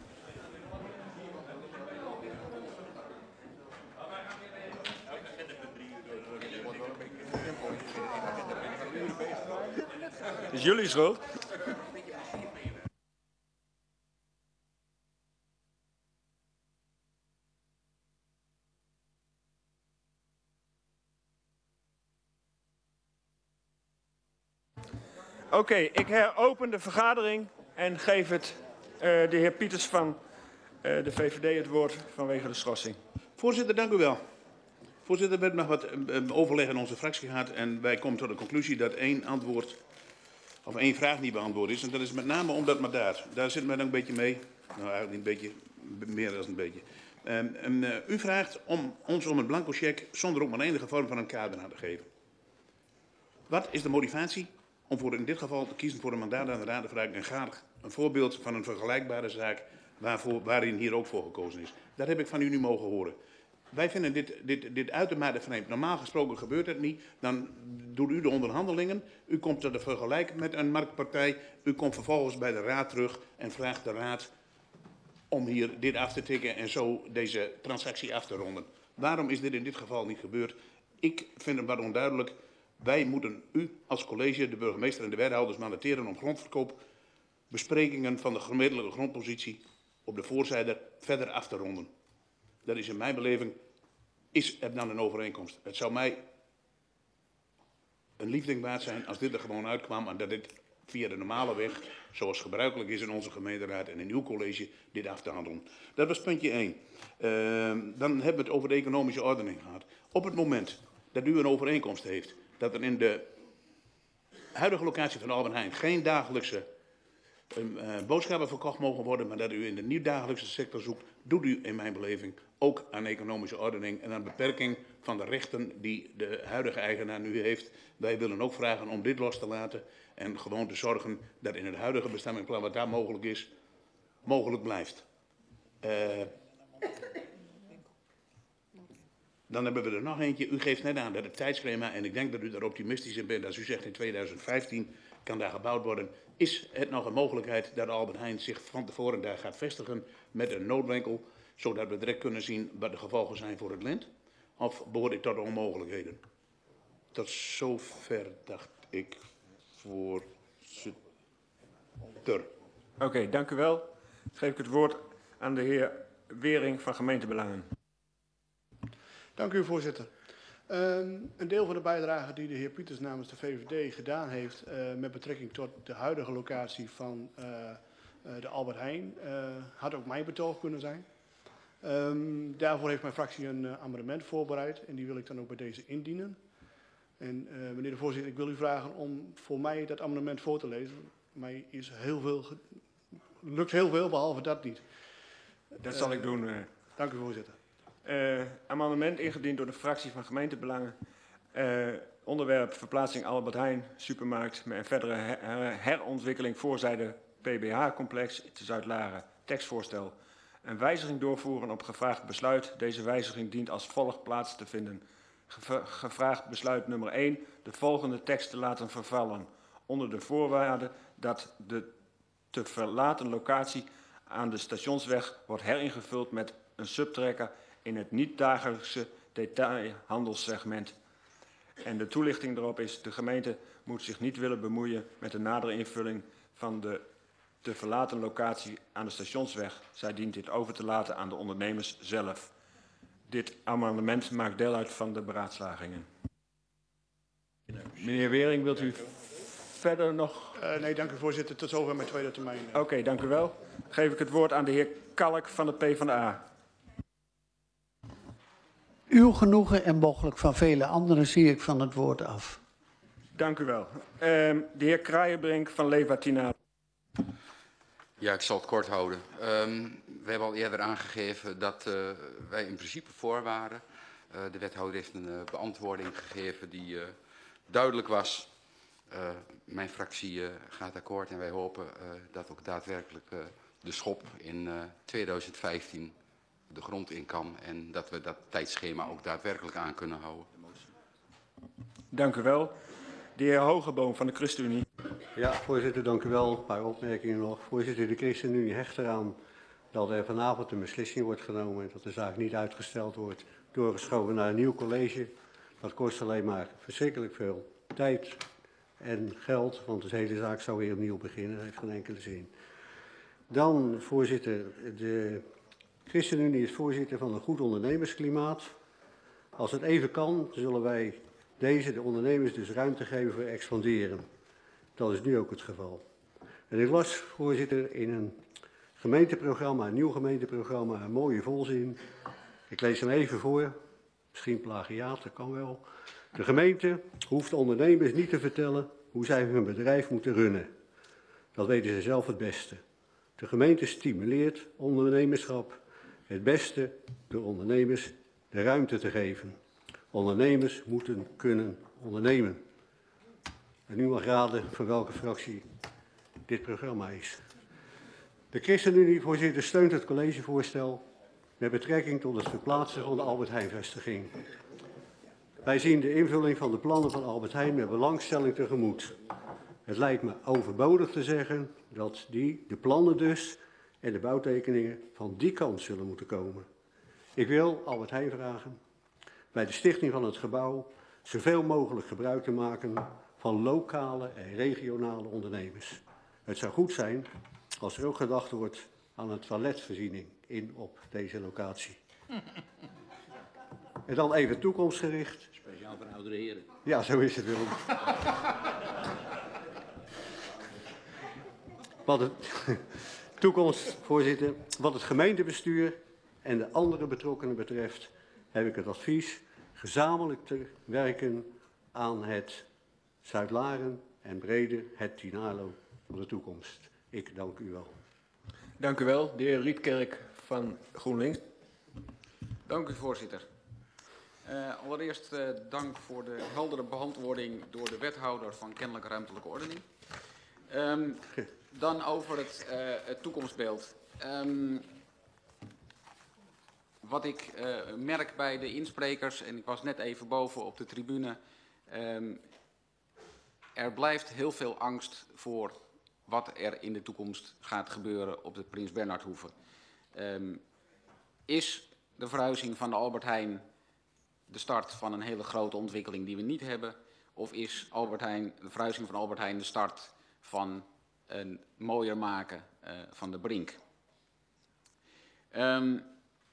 Het is jullie schuld. Oké, okay, ik heropen de vergadering en geef het uh, de heer Pieters van uh, de V V D het woord vanwege de schorsing. Voorzitter, dank u wel. Voorzitter, we hebben nog wat uh, overleg in onze fractie gehad en wij komen tot de conclusie dat één antwoord of één vraag niet beantwoord is. En dat is met name om dat mandaat. Daar zit men een beetje mee. Nou, eigenlijk niet een beetje, meer dan een beetje. Uh, en, uh, u vraagt om ons om een blanco cheque zonder ook maar enige vorm van een kader aan te geven. Wat is de motivatie om voor in dit geval te kiezen voor een mandaat aan de Raad? Vraag ik en graag een voorbeeld van een vergelijkbare zaak waarvoor, waarin hier ook voor gekozen is. Dat heb ik van u nu mogen horen. Wij vinden dit, dit, dit uitermate vreemd. Normaal gesproken gebeurt het niet. Dan doet u de onderhandelingen. U komt tot een vergelijk met een marktpartij. U komt vervolgens bij de Raad terug en vraagt de Raad om hier dit af te tikken en zo deze transactie af te ronden. Waarom is dit in dit geval niet gebeurd? Ik vind het wat onduidelijk. Wij moeten u als college, de burgemeester en de wethouders mandateren om grondverkoopbesprekingen van de gemiddelde grondpositie op de voorzijde verder af te ronden. Dat is in mijn beleving, is er dan een overeenkomst. Het zou mij een liefding waard zijn als dit er gewoon uitkwam en dat dit via de normale weg, zoals gebruikelijk is in onze gemeenteraad en in uw college, dit af te handelen. Dat was puntje één. Uh, dan hebben we het over de economische ordening gehad. Op het moment dat u een overeenkomst heeft dat er in de huidige locatie van Albert Heijn geen dagelijkse uh, boodschappen verkocht mogen worden, maar dat u in de niet-dagelijkse sector zoekt, doet u in mijn beleving ook aan economische ordening en aan beperking van de rechten die de huidige eigenaar nu heeft. Wij willen ook vragen om dit los te laten en gewoon te zorgen dat in het huidige bestemmingsplan wat daar mogelijk is, mogelijk blijft. Uh, Dan hebben we er nog eentje. U geeft net aan dat het tijdschema, en ik denk dat u daar optimistisch in bent, als u zegt in tweeduizend vijftien kan daar gebouwd worden. Is het nog een mogelijkheid dat Albert Heijn zich van tevoren daar gaat vestigen met een noodwinkel, zodat we direct kunnen zien wat de gevolgen zijn voor het lint? Of behoort ik tot de onmogelijkheden? Tot zover dacht ik, voorzitter. Oké, okay, dank u wel. Dan geef ik het woord aan de heer Wering van Gemeentebelangen. Dank u, voorzitter. Um, een deel van de bijdrage die de heer Pieters namens de V V D gedaan heeft uh, met betrekking tot de huidige locatie van uh, uh, de Albert Heijn uh, had ook mijn betoog kunnen zijn. Um, daarvoor heeft mijn fractie een uh, amendement voorbereid en die wil ik dan ook bij deze indienen. En uh, meneer de voorzitter, ik wil u vragen om voor mij dat amendement voor te lezen. Mij is heel veel, lukt heel veel, behalve dat niet. Dat zal uh, ik doen. Uh... Dank u, voorzitter. Uh, amendement ingediend door de fractie van Gemeentebelangen. Uh, onderwerp verplaatsing Albert Heijn, supermarkt en verdere her herontwikkeling voorzijde P B H-complex te Zuid-Laren. Tekstvoorstel. Een wijziging doorvoeren op gevraagd besluit. Deze wijziging dient als volgt plaats te vinden. Ge gevraagd besluit nummer één. De volgende tekst te laten vervallen. Onder de voorwaarde dat de te verlaten locatie aan de stationsweg wordt heringevuld met een subtrekker in het niet-dagelijkse detailhandelssegment. En de toelichting erop is, de gemeente moet zich niet willen bemoeien met de nadere invulling van de te verlaten locatie aan de stationsweg. Zij dient dit over te laten aan de ondernemers zelf. Dit amendement maakt deel uit van de beraadslagingen. Meneer Wering, wilt u verder nog? Uh, nee, dank u, voorzitter. Tot zover mijn tweede termijn. Oké, okay, dank u wel. Dan geef ik het woord aan de heer Kalk van de PvdA. Uw genoegen en mogelijk van vele anderen zie ik van het woord af. Dank u wel. Uh, de heer Kraaienbrink van Levatina. Ja, ik zal het kort houden. Um, we hebben al eerder aangegeven dat uh, wij in principe voor waren. Uh, de wethouder heeft een uh, beantwoording gegeven die uh, duidelijk was. Uh, mijn fractie uh, gaat akkoord en wij hopen uh, dat ook daadwerkelijk uh, de schop in uh, tweeduizend vijftien de grond in kan en dat we dat tijdschema ook daadwerkelijk aan kunnen houden. Dank u wel. De heer Hogeboom van de ChristenUnie. Ja, voorzitter, dank u wel. Een paar opmerkingen nog. Voorzitter, de ChristenUnie hecht eraan dat er vanavond een beslissing wordt genomen en dat de zaak niet uitgesteld wordt, doorgeschoven naar een nieuw college. Dat kost alleen maar verschrikkelijk veel tijd en geld, want de hele zaak zou weer opnieuw beginnen. Dat heeft geen enkele zin. Dan, voorzitter, de ChristenUnie is voorzitter van een goed ondernemersklimaat. Als het even kan, zullen wij deze, de ondernemers, dus ruimte geven voor expanderen. Dat is nu ook het geval. En ik las, voorzitter, in een gemeenteprogramma, een nieuw gemeenteprogramma, een mooie volzin. Ik lees hem even voor. Misschien plagiaat, dat kan wel. De gemeente hoeft ondernemers niet te vertellen hoe zij hun bedrijf moeten runnen. Dat weten ze zelf het beste. De gemeente stimuleert ondernemerschap het beste door ondernemers de ruimte te geven. Ondernemers moeten kunnen ondernemen. En u mag raden van welke fractie dit programma is. De ChristenUnie, voorzitter, steunt het collegevoorstel met betrekking tot het verplaatsen van de Albert Heijn-vestiging. Wij zien de invulling van de plannen van Albert Heijn met belangstelling tegemoet. Het lijkt me overbodig te zeggen dat die, de plannen dus, en de bouwtekeningen van die kant zullen moeten komen. Ik wil Albert Heijn vragen bij de stichting van het gebouw zoveel mogelijk gebruik te maken van lokale en regionale ondernemers. Het zou goed zijn als er ook gedacht wordt aan een toiletvoorziening in op deze locatie. En dan even toekomstgericht. Speciaal voor oudere heren. Ja, zo is het wel. Wat het toekomst, voorzitter, wat het gemeentebestuur en de andere betrokkenen betreft, heb ik het advies gezamenlijk te werken aan het Zuidlaren en Brede, het Tinalo van de toekomst. Ik dank u wel. Dank u wel, de heer Rietkerk van GroenLinks. Dank u, voorzitter. Uh, allereerst uh, dank voor de heldere beantwoording door de wethouder van kennelijke ruimtelijke ordening. Um, dan over het, uh, het toekomstbeeld. Um, wat ik uh, merk bij de insprekers, en ik was net even boven op de tribune, um, er blijft heel veel angst voor wat er in de toekomst gaat gebeuren op de Prins Bernhardhoeve. Um, is de verhuizing van de Albert Heijn de start van een hele grote ontwikkeling die we niet hebben? Of is Albert Heijn, de verhuizing van Albert Heijn de start van een mooier maken uh, van de Brink? Um,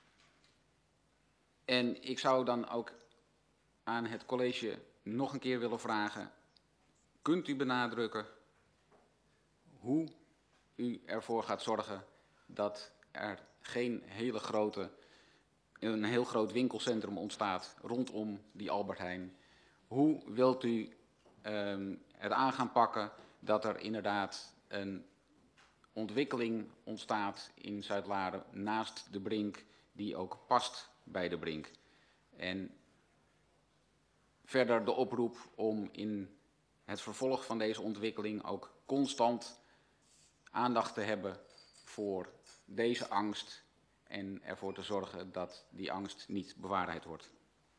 en ik zou dan ook aan het college nog een keer willen vragen, kunt u benadrukken hoe u ervoor gaat zorgen dat er geen hele grote, een heel groot winkelcentrum ontstaat rondom die Albert Heijn? Hoe wilt u um, het aan gaan pakken dat er inderdaad een ontwikkeling ontstaat in Zuidlaren naast de Brink die ook past bij de Brink? En verder de oproep om in het vervolg van deze ontwikkeling ook constant aandacht te hebben voor deze angst en ervoor te zorgen dat die angst niet bewaarheid wordt.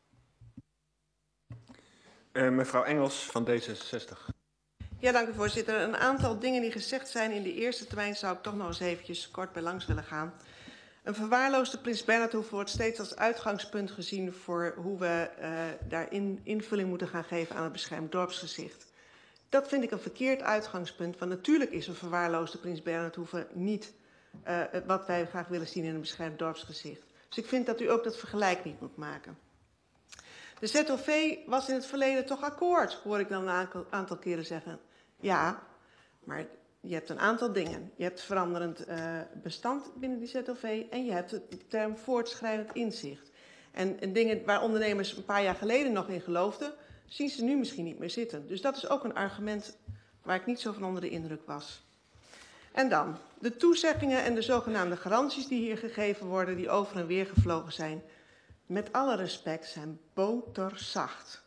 Uh, mevrouw Engels van D zesenzestig. Ja, dank u, voorzitter. Een aantal dingen die gezegd zijn in de eerste termijn zou ik toch nog eens eventjes kort bij langs willen gaan. Een verwaarloosde Prins Bernhardhoeve wordt steeds als uitgangspunt gezien voor hoe we uh, daarin invulling moeten gaan geven aan het beschermd dorpsgezicht. Dat vind ik een verkeerd uitgangspunt, want natuurlijk is een verwaarloosde Prins Bernhardhoeve niet uh, wat wij graag willen zien in een beschermd dorpsgezicht. Dus ik vind dat u ook dat vergelijk niet moet maken. De Z O V was in het verleden toch akkoord, hoor ik dan een aantal keren zeggen. Ja, maar je hebt een aantal dingen. Je hebt veranderend uh, bestand binnen die Z O V en je hebt de term voortschrijdend inzicht. En, en dingen waar ondernemers een paar jaar geleden nog in geloofden, zien ze nu misschien niet meer zitten. Dus dat is ook een argument waar ik niet zo van onder de indruk was. En dan, de toezeggingen en de zogenaamde garanties die hier gegeven worden, die over en weer gevlogen zijn, met alle respect, zijn boterzacht.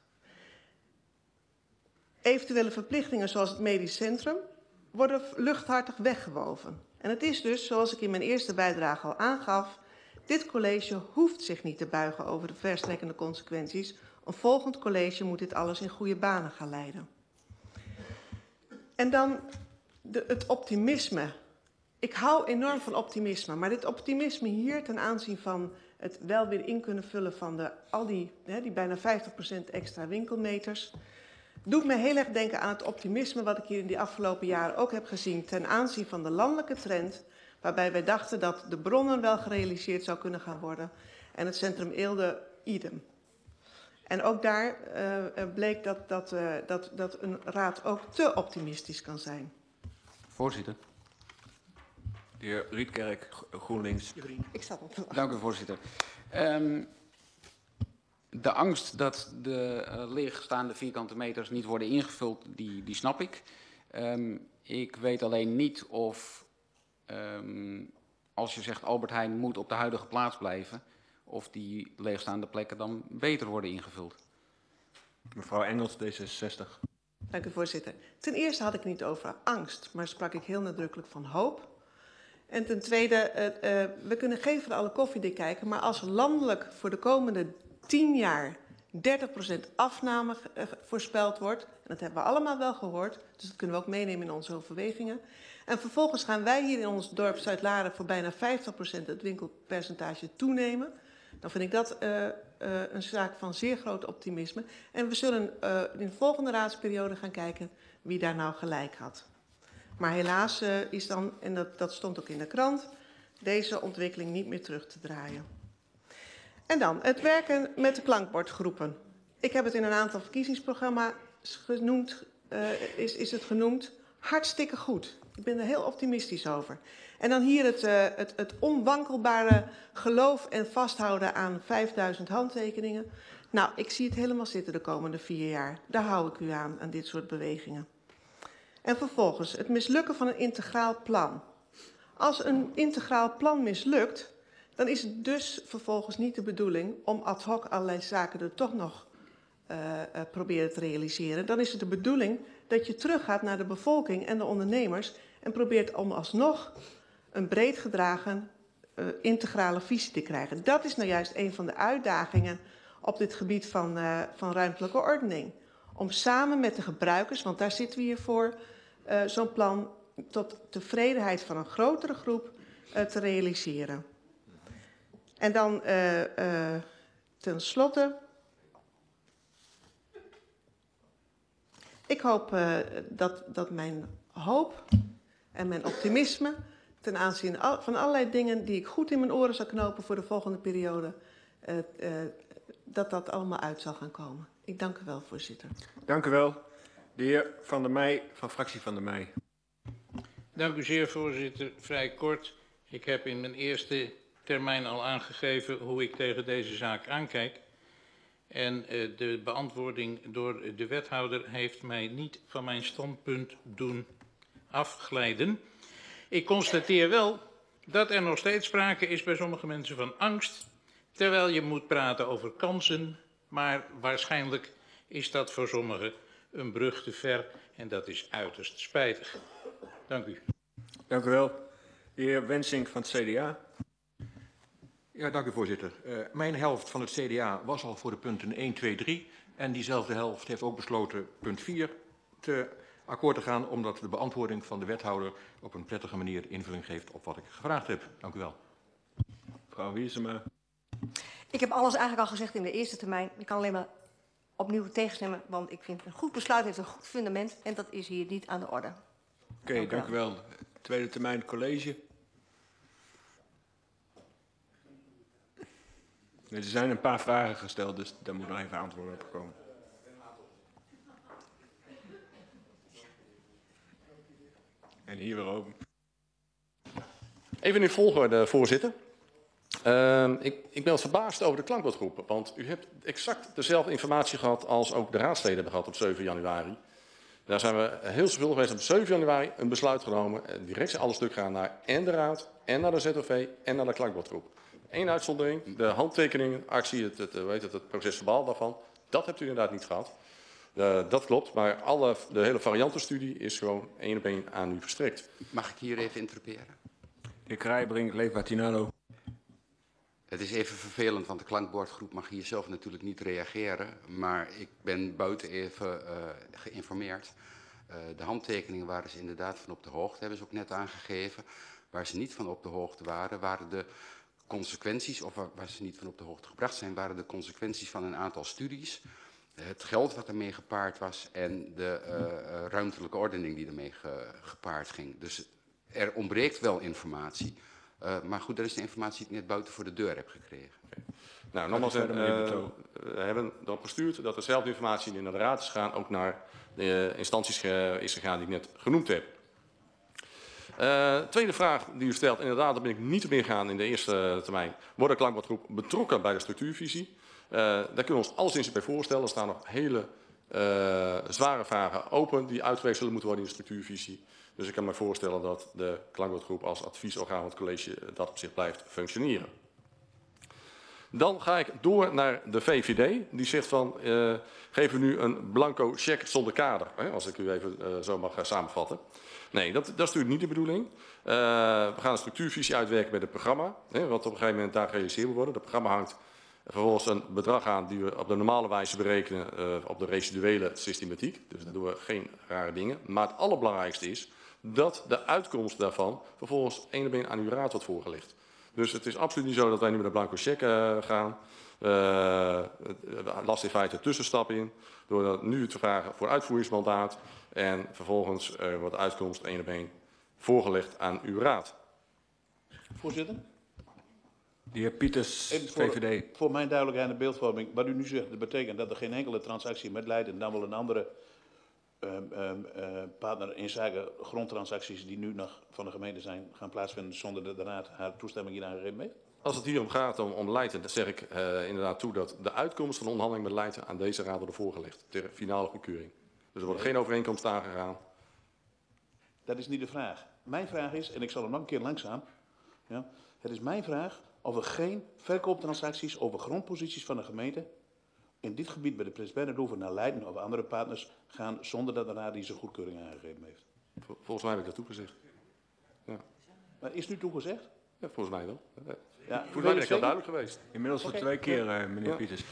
Eventuele verplichtingen zoals het medisch centrum worden luchthartig weggewoven. En het is dus, zoals ik in mijn eerste bijdrage al aangaf, dit college hoeft zich niet te buigen over de verstrekkende consequenties. Een volgend college moet dit alles in goede banen gaan leiden. en dan de, het optimisme. Ik hou enorm van optimisme, maar dit optimisme hier ten aanzien van het wel weer in kunnen vullen van de, al die, hè, die bijna vijftig procent extra winkelmeters, doet me heel erg denken aan het optimisme wat ik hier in die afgelopen jaren ook heb gezien ten aanzien van de landelijke trend, waarbij wij dachten dat de bronnen wel gerealiseerd zou kunnen gaan worden en het centrum Eelde idem. En ook daar uh, bleek dat, dat, uh, dat, dat een raad ook te optimistisch kan zijn. Voorzitter. De heer Rietkerk, GroenLinks. Ik sta op te wachten. Dank u, voorzitter. Um, de angst dat de uh, leegstaande vierkante meters niet worden ingevuld, die, die snap ik. Um, ik weet alleen niet of, um, als je zegt Albert Heijn moet op de huidige plaats blijven, of die leegstaande plekken dan beter worden ingevuld. Mevrouw Engels, D zesenzestig. Dank u, voorzitter. Ten eerste had ik niet over angst, maar sprak ik heel nadrukkelijk van hoop. En ten tweede, uh, uh, we kunnen geen van alle koffiedik kijken, maar als landelijk voor de komende tien jaar dertig procent afname uh, voorspeld wordt, en dat hebben we allemaal wel gehoord, dus dat kunnen we ook meenemen in onze overwegingen. En vervolgens gaan wij hier in ons dorp Zuid-Laren voor bijna vijftig procent het winkelpercentage toenemen. Dan vind ik dat uh, uh, een zaak van zeer groot optimisme. En we zullen uh, in de volgende raadsperiode gaan kijken wie daar nou gelijk had. Maar helaas uh, is dan, en dat, dat stond ook in de krant, deze ontwikkeling niet meer terug te draaien. En dan het werken met de klankbordgroepen. Ik heb het in een aantal verkiezingsprogramma's genoemd, uh, is, is het genoemd. Hartstikke goed. Ik ben er heel optimistisch over. En dan hier het, uh, het, het onwankelbare geloof en vasthouden aan vijfduizend handtekeningen. Nou, ik zie het helemaal zitten de komende vier jaar. Daar hou ik u aan, aan dit soort bewegingen. En vervolgens het mislukken van een integraal plan. Als een integraal plan mislukt, dan is het dus vervolgens niet de bedoeling om ad hoc allerlei zaken er toch nog uh, uh, proberen te realiseren. Dan is het de bedoeling dat je teruggaat naar de bevolking en de ondernemers en probeert om alsnog een breed gedragen uh, integrale visie te krijgen. Dat is nou juist een van de uitdagingen op dit gebied van, uh, van ruimtelijke ordening. Om samen met de gebruikers, want daar zitten we hier voor, uh, zo'n plan tot tevredenheid van een grotere groep uh, te realiseren. En dan uh, uh, ten slotte, ik hoop uh, dat, dat mijn hoop en mijn optimisme ten aanzien van allerlei dingen die ik goed in mijn oren zal knopen voor de volgende periode, uh, uh, dat dat allemaal uit zal gaan komen. Ik dank u wel, voorzitter. Dank u wel. De heer Van der Meij van fractie Van der Meij. Dank u zeer, voorzitter. Vrij kort. Ik heb in mijn eerste termijn al aangegeven hoe ik tegen deze zaak aankijk. En uh, de beantwoording door de wethouder heeft mij niet van mijn standpunt doen afglijden. Ik constateer wel dat er nog steeds sprake is bij sommige mensen van angst, terwijl je moet praten over kansen, maar waarschijnlijk is dat voor sommigen een brug te ver en dat is uiterst spijtig. Dank u. Dank u wel. De heer Wensink van het C D A. Ja, dank u, voorzitter. Uh, mijn helft van het C D A was al voor de punten één, twee, drie. En diezelfde helft heeft ook besloten punt vier te akkoord te gaan, omdat de beantwoording van de wethouder op een prettige manier invulling geeft op wat ik gevraagd heb. Dank u wel. Mevrouw Wiersema. Ik heb alles eigenlijk al gezegd in de eerste termijn. Ik kan alleen maar opnieuw tegenstemmen, want ik vind een goed besluit heeft een goed fundament en dat is hier niet aan de orde. Oké, okay, dank, dank u wel. Tweede termijn college. Er zijn een paar vragen gesteld, dus daar moet nog even antwoord op komen. En hier weer open. Even in volgorde, voorzitter. Uh, ik, ik ben wat verbaasd over de klankbordgroep, want u hebt exact dezelfde informatie gehad als ook de raadsleden hebben gehad op zeven januari. Daar zijn we heel zorgvuldig geweest op zeven januari een besluit genomen en direct zijn alle stuk gaan naar en de raad en naar de Z O V en naar de klankbordgroep. Eén uitzondering, de handtekeningenactie, het, het, weet het, het procesverbaal daarvan, dat hebt u inderdaad niet gehad. Uh, dat klopt, maar alle, de hele variantenstudie is gewoon één op één aan u verstrekt. Mag ik hier even interpreteren? De heer Krijbrink, Leef Martinado. Het is even vervelend, want de klankbordgroep mag hier zelf natuurlijk niet reageren. Maar ik ben buiten even uh, geïnformeerd. Uh, de handtekeningen waren ze inderdaad van op de hoogte, hebben ze ook net aangegeven. Waar ze niet van op de hoogte waren, waren de consequenties, of waar, waar ze niet van op de hoogte gebracht zijn, waren de consequenties van een aantal studies. Uh, het geld wat ermee gepaard was en de uh, uh, ruimtelijke ordening die ermee ge, gepaard ging. Dus er ontbreekt wel informatie. Uh, maar goed, dat is de informatie die ik net buiten voor de deur heb gekregen. Okay. Nou, nogmaals, uh, we hebben erop gestuurd dat dezelfde informatie die naar de raad is gegaan ook naar de instanties ge is gegaan die ik net genoemd heb. Uh, tweede vraag die u stelt, inderdaad, daar ben ik niet op ingegaan in de eerste termijn. Wordt de klankbordgroep betrokken bij de structuurvisie? Uh, daar kunnen we ons alleszins bij voorstellen. Er staan nog hele uh, zware vragen open die uitgewerkt zullen moeten worden in de structuurvisie. Dus ik kan me voorstellen dat de klankbordgroep als adviesorgaan van het college dat op zich blijft functioneren. Dan ga ik door naar de V V D. Die zegt van, uh, geven we nu een blanco cheque zonder kader. Hè, als ik u even uh, zo mag uh, samenvatten. Nee, dat, dat is natuurlijk niet de bedoeling. Uh, we gaan een structuurvisie uitwerken met het programma. Hè, wat op een gegeven moment daar gerealiseerd moet worden. Het programma hangt vervolgens een bedrag aan die we op de normale wijze berekenen uh, op de residuele systematiek. Dus daar doen we geen rare dingen. Maar het allerbelangrijkste is dat de uitkomst daarvan vervolgens één op één aan uw raad wordt voorgelegd. Dus het is absoluut niet zo dat wij nu met een blanco cheque uh, gaan. Uh, last in feite een tussenstap in. Door nu te vragen voor uitvoeringsmandaat. En vervolgens uh, wordt de uitkomst één op één voorgelegd aan uw raad. Voorzitter? De heer Pieters, Even voor, V V D. Voor mijn duidelijkheid en beeldvorming. Wat u nu zegt, dat betekent dat er geen enkele transactie met Leiden dan wel een andere um, um, uh, partner in zaken grondtransacties die nu nog van de gemeente zijn gaan plaatsvinden zonder dat de raad haar toestemming hier aangegeven heeft? Als het hier om gaat om, om Leiden, dan zeg ik uh, inderdaad toe dat de uitkomst van de onderhandeling met Leiden aan deze raad worden voorgelegd. Ter finale goedkeuring. Dus er wordt geen overeenkomst aangegaan. Dat is niet de vraag. Mijn vraag is, en ik zal hem nog een keer langzaam. Ja, het is mijn vraag of er geen verkooptransacties over grondposities van de gemeente in dit gebied bij de Prins Bernhardhoeve naar Leiden of andere partners gaan zonder dat de raad die zijn goedkeuring aangegeven heeft. Volgens mij heb ik dat toegezegd. Ja. Maar is nu toegezegd? Ja, volgens mij wel. Ja, volgens mij ben ik heel duidelijk geweest. Inmiddels voor okay. twee keer, uh, meneer ja. Pieters.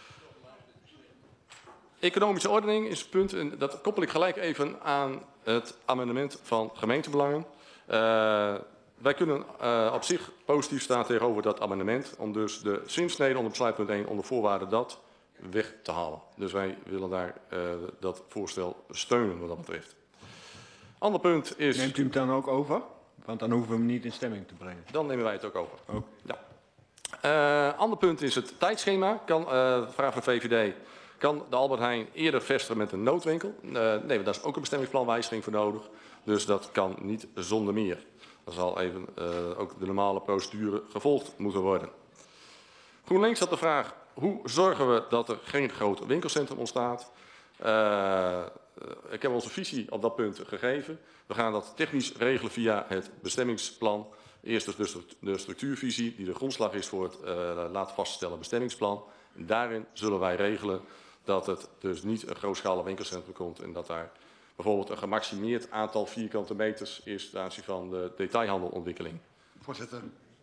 Economische ordening is het punt, en dat koppel ik gelijk even aan het amendement van gemeentebelangen. Uh, wij kunnen uh, op zich positief staan tegenover dat amendement, om dus de zinsnede onder besluitpunt één onder voorwaarde dat weg te halen. Dus wij willen daar uh, dat voorstel steunen wat dat betreft. Ander punt is... Neemt u hem dan ook over? Want dan hoeven we hem niet in stemming te brengen. Dan nemen wij het ook over. Ook. Ja. Uh, ander punt is het tijdschema. Kan, uh, vraag van de V V D. Kan de Albert Heijn eerder vestigen met een noodwinkel? Uh, nee, daar is ook een bestemmingsplanwijziging voor nodig. Dus dat kan niet zonder meer. Dan zal even uh, ook de normale procedure gevolgd moeten worden. GroenLinks had de vraag, hoe zorgen we dat er geen groot winkelcentrum ontstaat? Uh, ik heb onze visie op dat punt gegeven. We gaan dat technisch regelen via het bestemmingsplan. Eerst dus de structuurvisie die de grondslag is voor het uh, laten vaststellen bestemmingsplan. En daarin zullen wij regelen dat het dus niet een grootschalig winkelcentrum komt en dat daar bijvoorbeeld een gemaximeerd aantal vierkante meters is ten aanzien van de detailhandelontwikkeling. Voorzitter.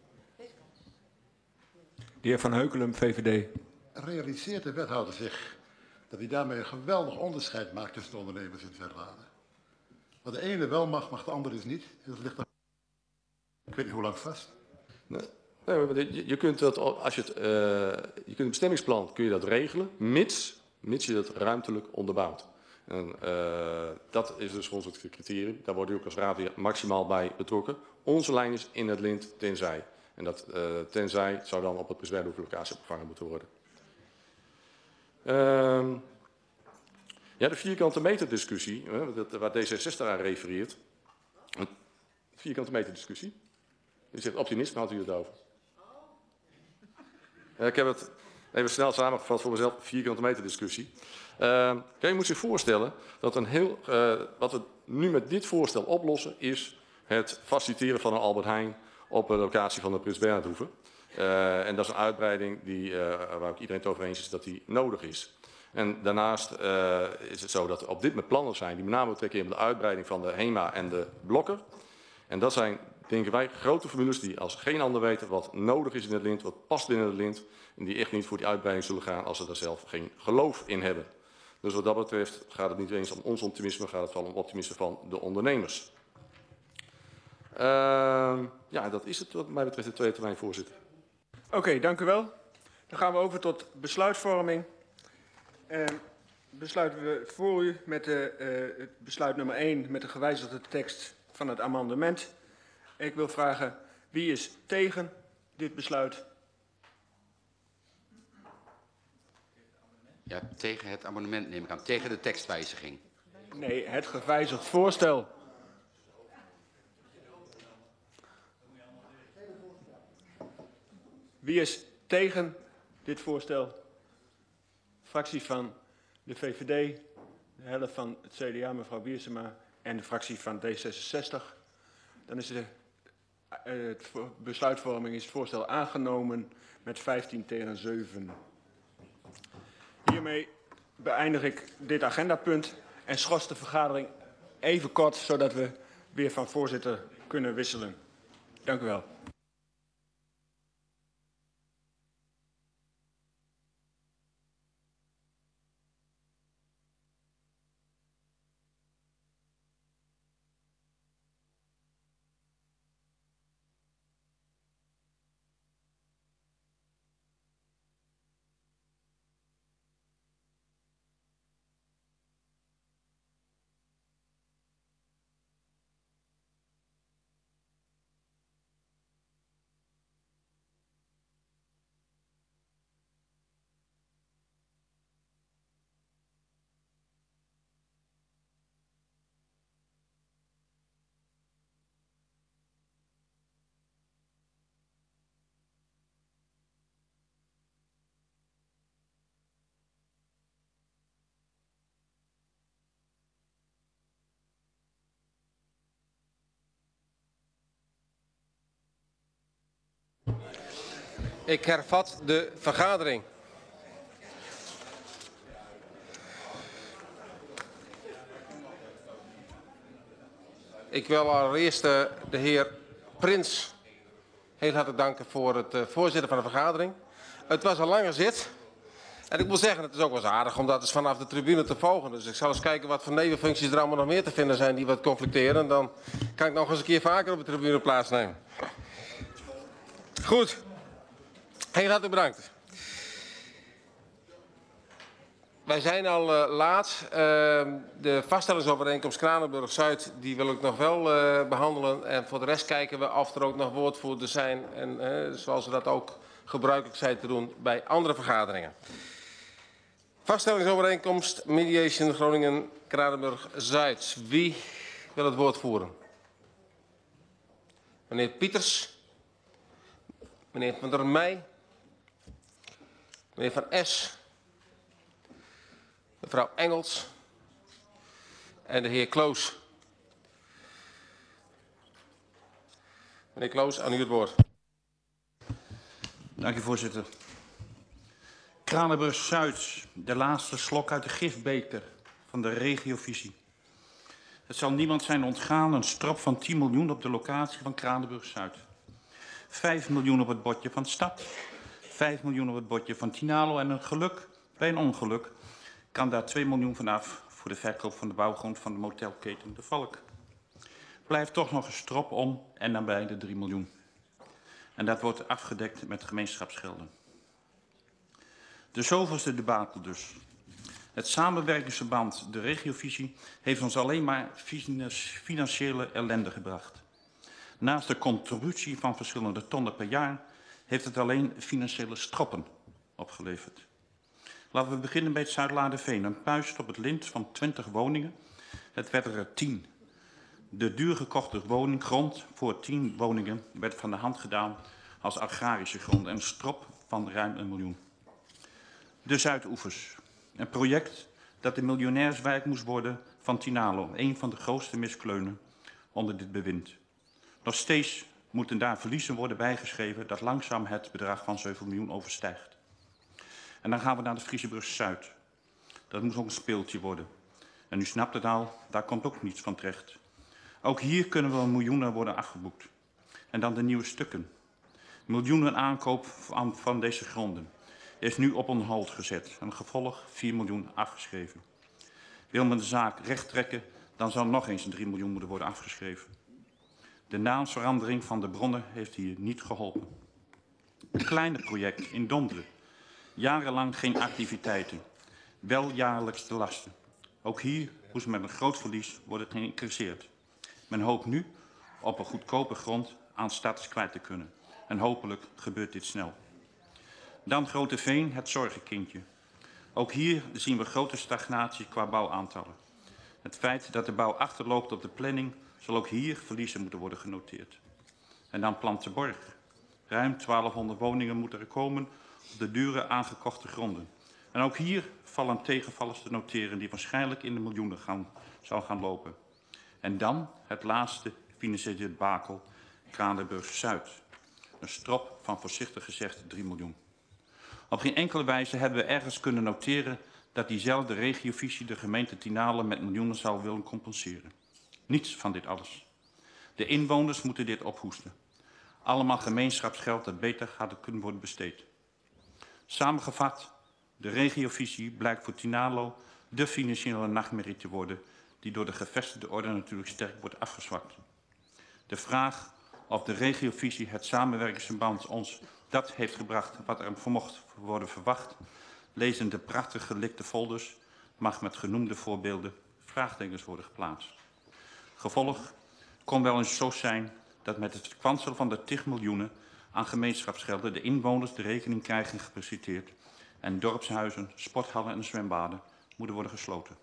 De heer Van Heukelum, V V D. Realiseert de wethouder zich dat hij daarmee een geweldig onderscheid maakt tussen de ondernemers in het Verladen? Wat de ene wel mag, mag de andere dus niet. Dat ligt er, ik weet niet hoe lang vast. Nee. Nee, je kunt dat, als je het, uh, je kunt het bestemmingsplan kun je dat regelen, mits, mits je dat ruimtelijk onderbouwt. En, uh, dat is dus ons het criterium. Daar wordt u ook als raad weer maximaal bij betrokken. Onze lijn is in het lint tenzij. En dat uh, tenzij zou dan op het Prins Bernhardhoeve locatie opgevangen moeten worden. Uh, ja, de vierkante meter discussie, uh, dat, waar D zesenzestig aan refereert. Een vierkante meter discussie. U zegt optimisme, had u het over. Uh, ik heb het even snel samengevat voor mezelf, vierkante meter discussie. Uh, kijk, je moet zich voorstellen dat een heel, uh, wat we nu met dit voorstel oplossen is het faciliteren van een Albert Heijn op de locatie van de Prins Bernhardhoeve. Uh, en dat is een uitbreiding die, uh, waar ook iedereen het over eens is dat die nodig is. En daarnaast uh, is het zo dat er op dit moment plannen zijn die met name betrekken op de uitbreiding van de HEMA en de Blokker. En dat zijn, denken wij, grote formules die als geen ander weten wat nodig is in het lint, wat past binnen het lint. En die echt niet voor die uitbreiding zullen gaan als ze daar zelf geen geloof in hebben. Dus wat dat betreft gaat het niet eens om ons optimisme, gaat het wel om optimisme van de ondernemers. Uh, ja, dat is het wat mij betreft de tweede termijn, voorzitter. Oké, okay, dank u wel. Dan gaan we over tot besluitvorming. Uh, besluiten we voor u met de, uh, het besluit nummer één met de gewijzigde tekst van het amendement. Ik wil vragen, wie is tegen dit besluit? Ja, tegen het amendement neem ik aan. Tegen de tekstwijziging. Nee, het gewijzigd voorstel. Wie is tegen dit voorstel? Fractie van de V V D, de helft van het C D A, mevrouw Biersema, en de fractie van D zesenzestig. Dan is de uh, het besluitvorming is het voorstel aangenomen met vijftien tegen zeven. Hiermee beëindig ik dit agendapunt en schors de vergadering even kort, zodat we weer van voorzitter kunnen wisselen. Dank u wel. Ik hervat de vergadering. Ik wil allereerst uh, de heer Prins heel hartelijk danken voor het uh, voorzitten van de vergadering. Het was een lange zit. En ik moet zeggen, het is ook wel eens aardig om dat eens vanaf de tribune te volgen. Dus ik zal eens kijken wat voor nevenfuncties er allemaal nog meer te vinden zijn die wat conflicteren. Dan kan ik nog eens een keer vaker op de tribune plaatsnemen. Goed. Heel hartelijk bedankt. Wij zijn al uh, laat. Uh, de vaststellingsovereenkomst Kranenburg-Zuid die wil ik nog wel uh, behandelen. En voor de rest kijken we of er ook nog woordvoerders zijn. En uh, zoals we dat ook gebruikelijk zijn te doen bij andere vergaderingen. Vaststellingsovereenkomst Mediation Groningen Kranenburg-Zuid. Wie wil het woord voeren? Meneer Pieters. Meneer Van der Meij. Meneer Van Es. Mevrouw Engels. En de heer Kloos. Meneer Kloos, aan u het woord. Dank u, voorzitter. Kranenburg-Zuid, de laatste slok uit de gifbeker van de regiovisie. Het zal niemand zijn ontgaan, een strop van tien miljoen op de locatie van Kranenburg-Zuid. vijf miljoen op het bordje van Stad, vijf miljoen op het bordje van Tinalo en een geluk, bij een ongeluk, kan daar twee miljoen vanaf voor de verkoop van de bouwgrond van de motelketen De Valk. Blijft toch nog een strop om en nabij de drie miljoen. En dat wordt afgedekt met gemeenschapsgelden. De zoveelste debakel dus. Het samenwerkingsverband, de regiovisie, heeft ons alleen maar financiële ellende gebracht. Naast de contributie van verschillende tonnen per jaar heeft het alleen financiële stroppen opgeleverd. Laten we beginnen bij het Zuid-Laarderveen. Een puist op het lint van twintig woningen. Het werden er tien. De duur gekochte woninggrond voor tien woningen werd van de hand gedaan als agrarische grond en een strop van ruim een miljoen. De Zuidoevers. Een project dat de miljonairswijk moest worden van Tinalo. Een van de grootste miskleunen onder dit bewind. Nog steeds moeten daar verliezen worden bijgeschreven dat langzaam het bedrag van zeven miljoen overstijgt. En dan gaan we naar de Friesebrug-Zuid. Dat moet ook een speeltje worden. En u snapt het al, daar komt ook niets van terecht. Ook hier kunnen wel miljoenen worden afgeboekt. En dan de nieuwe stukken. Miljoenen aankoop van, van deze gronden is nu op on hold gezet. En gevolg vier miljoen afgeschreven. Wil men de zaak rechttrekken, dan zal nog eens drie miljoen moeten worden afgeschreven. De naamsverandering van de bronnen heeft hier niet geholpen. Een kleine project in Donderen. Jarenlang geen activiteiten. Wel jaarlijks de lasten. Ook hier moest met een groot verlies worden geïncasseerd. Men hoopt nu op een goedkope grond aan status kwijt te kunnen. En hopelijk gebeurt dit snel. Dan Groteveen, het zorgenkindje. Ook hier zien we grote stagnatie qua bouwaantallen. Het feit dat de bouw achterloopt op de planning zal ook hier verliezen moeten worden genoteerd. En dan Plantenborg. Ruim twaalfhonderd woningen moeten er komen op de dure aangekochte gronden. En ook hier vallen tegenvallers te noteren die waarschijnlijk in de miljoenen gaan, zal gaan lopen. En dan het laatste financiële debakel, Kranenburg-Zuid. Een strop van voorzichtig gezegd drie miljoen. Op geen enkele wijze hebben we ergens kunnen noteren dat diezelfde regiovisie de gemeente Tinalen met miljoenen zou willen compenseren. Niets van dit alles. De inwoners moeten dit ophoesten. Allemaal gemeenschapsgeld dat beter gaat kunnen worden besteed. Samengevat, de regiovisie blijkt voor Tinalo de financiële nachtmerrie te worden die door de gevestigde orde natuurlijk sterk wordt afgezwakt. De vraag of de regiovisie het samenwerkingsverband ons dat heeft gebracht wat er vermocht worden verwacht, lezen de prachtig gelikte folders, mag met genoemde voorbeelden vraagtekens worden geplaatst. Gevolg kon wel eens zo zijn dat met het kwanselen van de tig miljoenen aan gemeenschapsgelden de inwoners de rekening krijgen gepresenteerd en dorpshuizen, sporthallen en zwembaden moeten worden gesloten.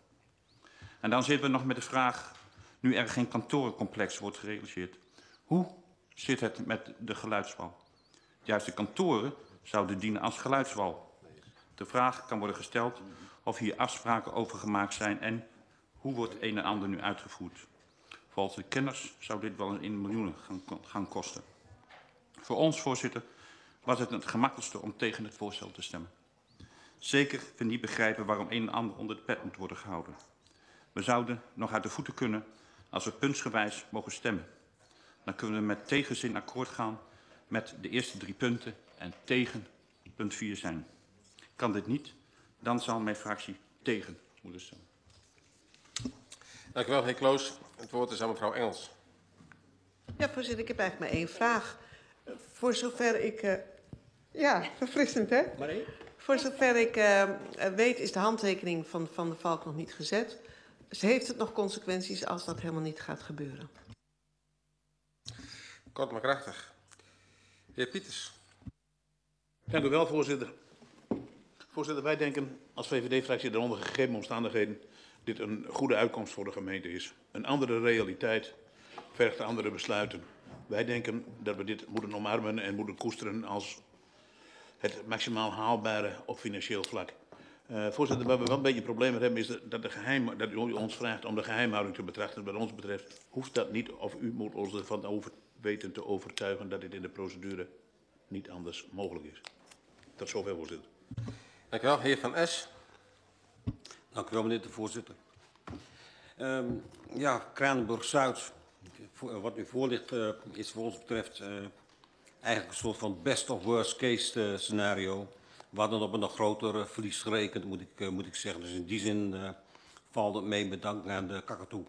En dan zitten we nog met de vraag, nu er geen kantorencomplex wordt gerealiseerd, hoe zit het met de geluidswal? Juist de kantoren zouden dienen als geluidswal. De vraag kan worden gesteld of hier afspraken over gemaakt zijn en hoe wordt een en ander nu uitgevoerd. Volgens de kenners zou dit wel in miljoenen gaan, gaan kosten. Voor ons, voorzitter, was het het gemakkelijkste om tegen het voorstel te stemmen. Zeker we niet begrijpen waarom een en ander onder de pet moet worden gehouden. We zouden nog uit de voeten kunnen als we puntsgewijs mogen stemmen. Dan kunnen we met tegenzin akkoord gaan met de eerste drie punten en tegen punt vier zijn. Kan dit niet, dan zal mijn fractie tegen moeten stemmen. Dank u wel, heer Kloos. Het woord is aan mevrouw Engels. Ja, voorzitter, ik heb eigenlijk maar één vraag. Voor zover ik... Uh, ja, verfrissend, hè? Maar één? Voor zover ik uh, weet is de handtekening van Van der Valk nog niet gezet. Dus heeft het nog consequenties als dat helemaal niet gaat gebeuren? Kort maar krachtig. Heer Pieters. Dank u wel, voorzitter. Voorzitter, wij denken als V V D-fractie dat onder gegeven omstandigheden dit een goede uitkomst voor de gemeente is. Een andere realiteit vergt andere besluiten. Wij denken dat we dit moeten omarmen en moeten koesteren als het maximaal haalbare op financieel vlak. Uh, voorzitter, waar we wel een beetje problemen hebben is dat, de geheim, dat u ons vraagt om de geheimhouding te betrachten. Wat ons betreft hoeft dat niet of u moet ons ervan over weten te overtuigen dat dit in de procedure niet anders mogelijk is. Tot zover, voorzitter. Dank u wel, heer Van Es. Dank u wel, meneer de voorzitter. Um, ja, Kranenburg-Zuid, wat nu voor ligt, uh, is voor ons betreft uh, eigenlijk een soort van best of worst case uh, scenario. We hadden op een nog groter uh, verlies gerekend, moet ik, uh, moet ik zeggen. Dus in die zin uh, valt het mee met dank aan de kakatoe.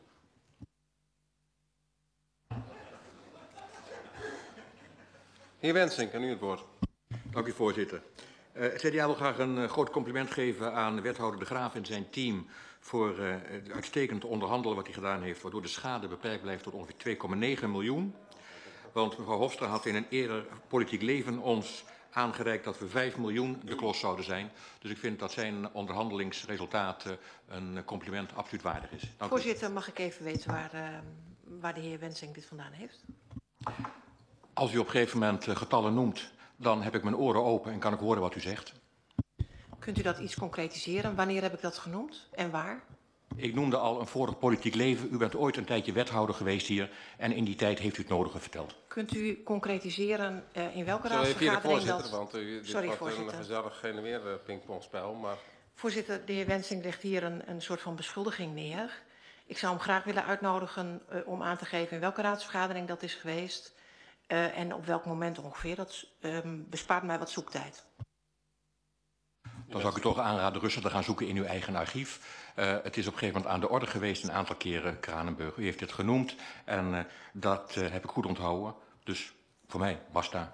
Heer Wensink, aan u het woord. Dank u, voorzitter. Uh, het C D A wil graag een uh, groot compliment geven aan wethouder De Graaf en zijn team voor uh, het uitstekend onderhandelen wat hij gedaan heeft, waardoor de schade beperkt blijft tot ongeveer twee komma negen miljoen. Want mevrouw Hofstra had in een eerder politiek leven ons aangereikt dat we vijf miljoen de klos zouden zijn. Dus ik vind dat zijn onderhandelingsresultaat uh, een compliment absoluut waardig is. Dank Voorzitter, u. Mag ik even weten waar, uh, waar de heer Wensink dit vandaan heeft? Als u op een gegeven moment uh, getallen noemt, dan heb ik mijn oren open en kan ik horen wat u zegt. Kunt u dat iets concretiseren? Wanneer heb ik dat genoemd en waar? Ik noemde al een vorig politiek leven. U bent ooit een tijdje wethouder geweest hier en in die tijd heeft u het nodige verteld. Kunt u concretiseren uh, in welke Zo raadsvergadering voorzitter, dat... Want uh, dit Sorry, wordt voorzitter. een gezellig geen weer uh, pingpongspel, maar... Voorzitter, de heer Wensink legt hier een, een soort van beschuldiging neer. Ik zou hem graag willen uitnodigen uh, om aan te geven in welke raadsvergadering dat is geweest uh, en op welk moment ongeveer. Dat um, bespaart mij wat zoektijd. Dan zou ik u toch aanraden rustig te gaan zoeken in uw eigen archief. Uh, het is op een gegeven moment aan de orde geweest een aantal keren, Kranenburg. U heeft dit genoemd en uh, dat uh, heb ik goed onthouden. Dus voor mij, basta.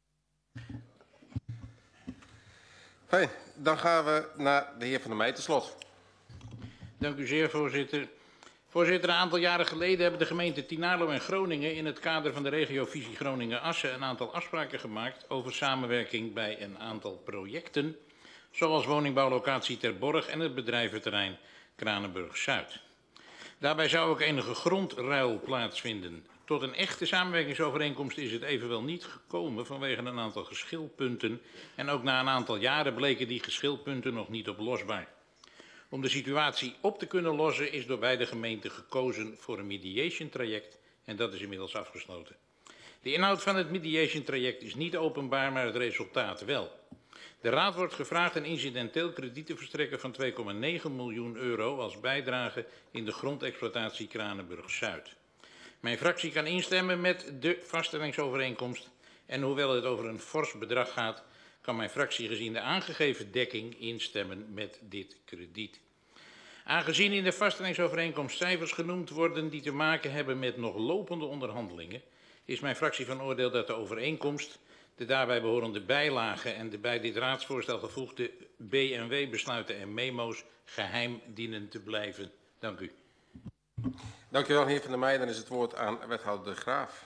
Fijn, dan gaan we naar de heer Van der Meij tot slot. Dank u zeer, voorzitter. Voorzitter, een aantal jaren geleden hebben de gemeenten Tynaarlo en Groningen in het kader van de regiovisie Groningen-Assen een aantal afspraken gemaakt over samenwerking bij een aantal projecten, zoals woningbouwlocatie Ter Borg en het bedrijventerrein Kranenburg-Zuid. Daarbij zou ook enige grondruil plaatsvinden. Tot een echte samenwerkingsovereenkomst is het evenwel niet gekomen vanwege een aantal geschilpunten en ook na een aantal jaren bleken die geschilpunten nog niet oplosbaar. Om de situatie op te kunnen lossen is door beide gemeenten gekozen voor een mediation traject en dat is inmiddels afgesloten. De inhoud van het mediation traject is niet openbaar, maar het resultaat wel. De Raad wordt gevraagd een incidenteel krediet te verstrekken van twee komma negen miljoen euro als bijdrage in de grondexploitatie Kranenburg-Zuid. Mijn fractie kan instemmen met de vaststellingsovereenkomst en hoewel het over een fors bedrag gaat, kan mijn fractie gezien de aangegeven dekking instemmen met dit krediet. Aangezien in de vaststellingsovereenkomst cijfers genoemd worden die te maken hebben met nog lopende onderhandelingen, is mijn fractie van oordeel dat de overeenkomst, de daarbij behorende bijlagen en de bij dit raadsvoorstel gevoegde B en W-besluiten en memo's geheim dienen te blijven. Dank u. Dank u wel, heer Van der Meij. Dan is het woord aan wethouder De Graaf.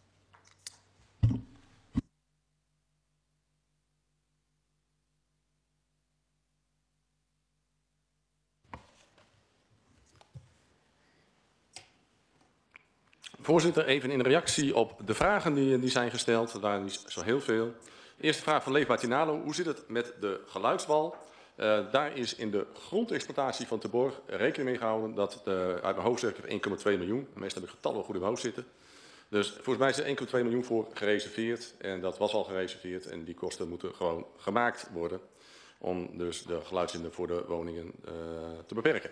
Voorzitter, even in reactie op de vragen die, die zijn gesteld. Er waren niet zo heel veel. Eerste vraag van Leefbaar Tynaarlo. Hoe zit het met de geluidswal? Uh, daar is in de grondexploitatie van Ter Borg rekening mee gehouden dat de, uit mijn hoofd zeg ik één komma twee miljoen. Meestal heb ik getallen goed in mijn hoofd zitten. Dus volgens mij is er één komma twee miljoen voor gereserveerd. En dat was al gereserveerd. En die kosten moeten gewoon gemaakt worden. Om dus de geluidshinder voor de woningen uh, te beperken.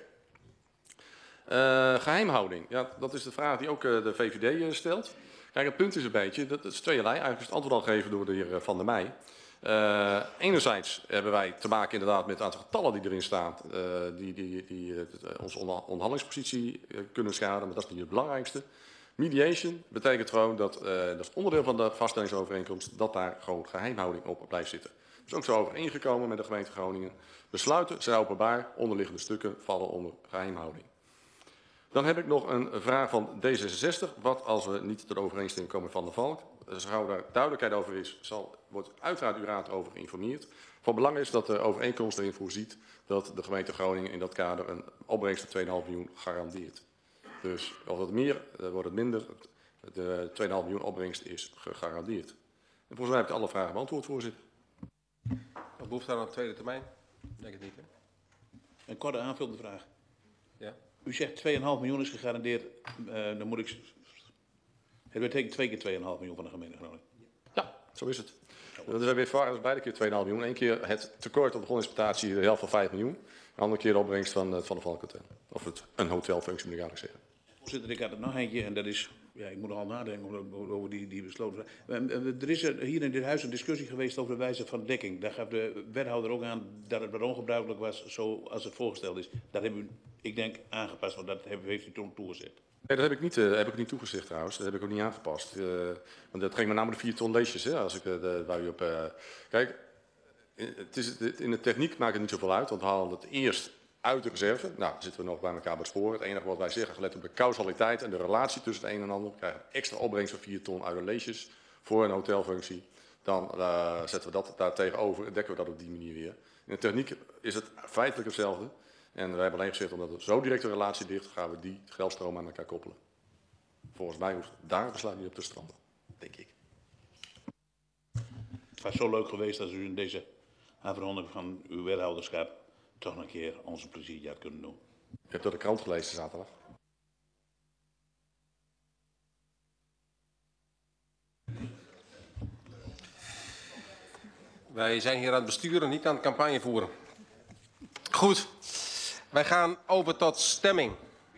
Uh, geheimhouding. Ja, dat is de vraag die ook uh, de V V D stelt. Kijk, het punt is een beetje, dat is tweeërlei. Eigenlijk is het antwoord al gegeven door de heer Van der Meij. Uh, enerzijds hebben wij te maken inderdaad met het aantal getallen die erin staan, uh, die, die, die uh, onze onderhandelingspositie uh, kunnen schaden, maar dat is niet het belangrijkste. Mediation betekent gewoon dat, uh, dat is onderdeel van de vaststellingsovereenkomst, dat daar gewoon geheimhouding op blijft zitten. Dat is ook zo overeengekomen met de gemeente Groningen. Besluiten zijn openbaar, onderliggende stukken vallen onder geheimhouding. Dan heb ik nog een vraag van D zesenzestig. Wat als we niet tot overeenstemming komen van de Valk? Als er daar duidelijkheid over is, zal, wordt uiteraard uw raad over geïnformeerd. Van belang is dat de overeenkomst erin voorziet dat de gemeente Groningen in dat kader een opbrengst van twee komma vijf miljoen garandeert. Dus of het meer, dan wordt het minder. De twee komma vijf miljoen opbrengst is gegarandeerd. En volgens mij heb ik alle vragen beantwoord, voorzitter. Nog behoefte aan een tweede termijn? Denk het niet, hè? Een korte aanvullende vraag. Ja. U zegt twee komma vijf miljoen is gegarandeerd, uh, dan moet ik... Het betekent twee keer twee komma vijf miljoen van de gemeente Groningen. Ja, zo is het. Dat is weer vaak, beide keer twee komma vijf miljoen. Eén keer het tekort op de grondexploitatie, de helft van vijf miljoen. De andere keer de opbrengst van, van de Valkhotel. Of het, een hotelfunctie moet ik eigenlijk zeggen. Voorzitter, ik had er nog eentje en dat is... Ja, ik moet nogal nadenken over die, die besloten vraag. Er is er hier in dit huis een discussie geweest over de wijze van dekking. Daar gaf de wethouder ook aan dat het wat ongebruikelijk was zoals het voorgesteld is. Dat hebben u, ik denk, aangepast, want dat heeft u toen toegezegd. Nee, dat heb ik niet, uh, heb ik niet toegezegd trouwens. Dat heb ik ook niet aangepast. Uh, want dat ging met name de vier ton leesjes, hè, als ik uh, de, waar u op... Uh, kijk, het is, in de techniek maakt het niet zoveel uit, want we halen het eerst uit de reserve. Nou, dan zitten we nog bij elkaar bij het spoor. Het enige wat wij zeggen, gelet op de causaliteit en de relatie tussen het een en ander, we krijgen extra opbrengst van vier ton uit de leesjes voor een hotelfunctie. Dan uh, zetten we dat daar tegenover en dekken we dat op die manier weer. In de techniek is het feitelijk hetzelfde. En we hebben alleen gezegd, omdat er zo direct een relatie ligt, gaan we die geldstroom aan elkaar koppelen. Volgens mij hoeft daar besluit niet op te stranden, denk ik. Het was zo leuk geweest als u in deze afronding van uw wethouderschap toch een keer onze pleziertje had kunnen doen. Je hebt door de krant gelezen zaterdag. Wij zijn hier aan het besturen, niet aan het campagne voeren. Goed, wij gaan over tot stemming.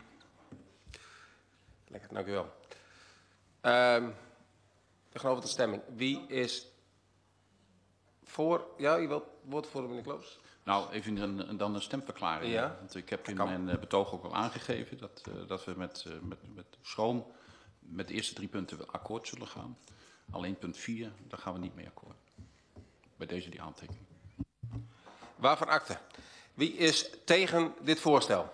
Lekker, dank u wel. Um, we gaan over tot stemming. Wie is voor? Ja, u wilt woord voor meneer Kloos? Nou, even een, een, dan een stemverklaring. Ja. Want ik heb in mijn uh, betoog ook al aangegeven dat, uh, dat we met, uh, met, met schroom met de eerste drie punten akkoord zullen gaan. Alleen punt vier, daar gaan we niet mee akkoord. Bij deze die aantekening. Waarvan akte? Wie is tegen dit voorstel?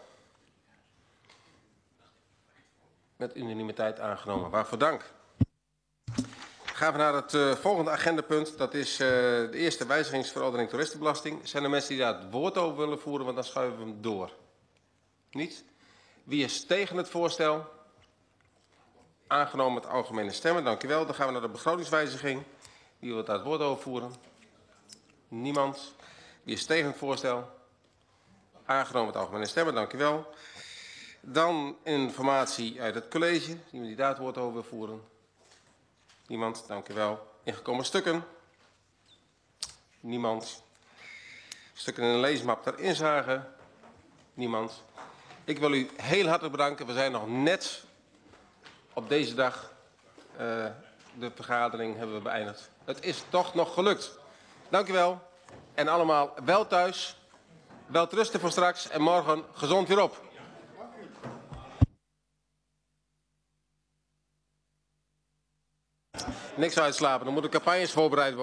Met unanimiteit aangenomen. Waarvoor dank. Gaan we naar het uh, volgende agendapunt. Dat is uh, de eerste wijzigingsverordening toeristenbelasting. Zijn er mensen die daar het woord over willen voeren? Want dan schuiven we hem door. Niet? Wie is tegen het voorstel? Aangenomen met algemene stemmen. Dank u wel. Dan gaan we naar de begrotingswijziging. Wie wil daar het woord over voeren? Niemand. Wie is tegen het voorstel? Aangenomen met algemene stemmen. Dank u wel. Dan informatie uit het college. Iemand die daar het woord over wil voeren? Niemand, dank u wel. Ingekomen stukken? Niemand. Stukken in een leesmap ter inzage? Niemand. Ik wil u heel hartelijk bedanken. We zijn nog net op deze dag uh, de vergadering hebben we beëindigd. Het is toch nog gelukt. Dank u wel. En allemaal wel thuis. Wel rusten voor straks en morgen gezond weer op. Niks uitslapen, dan moeten campagnes voorbereid worden.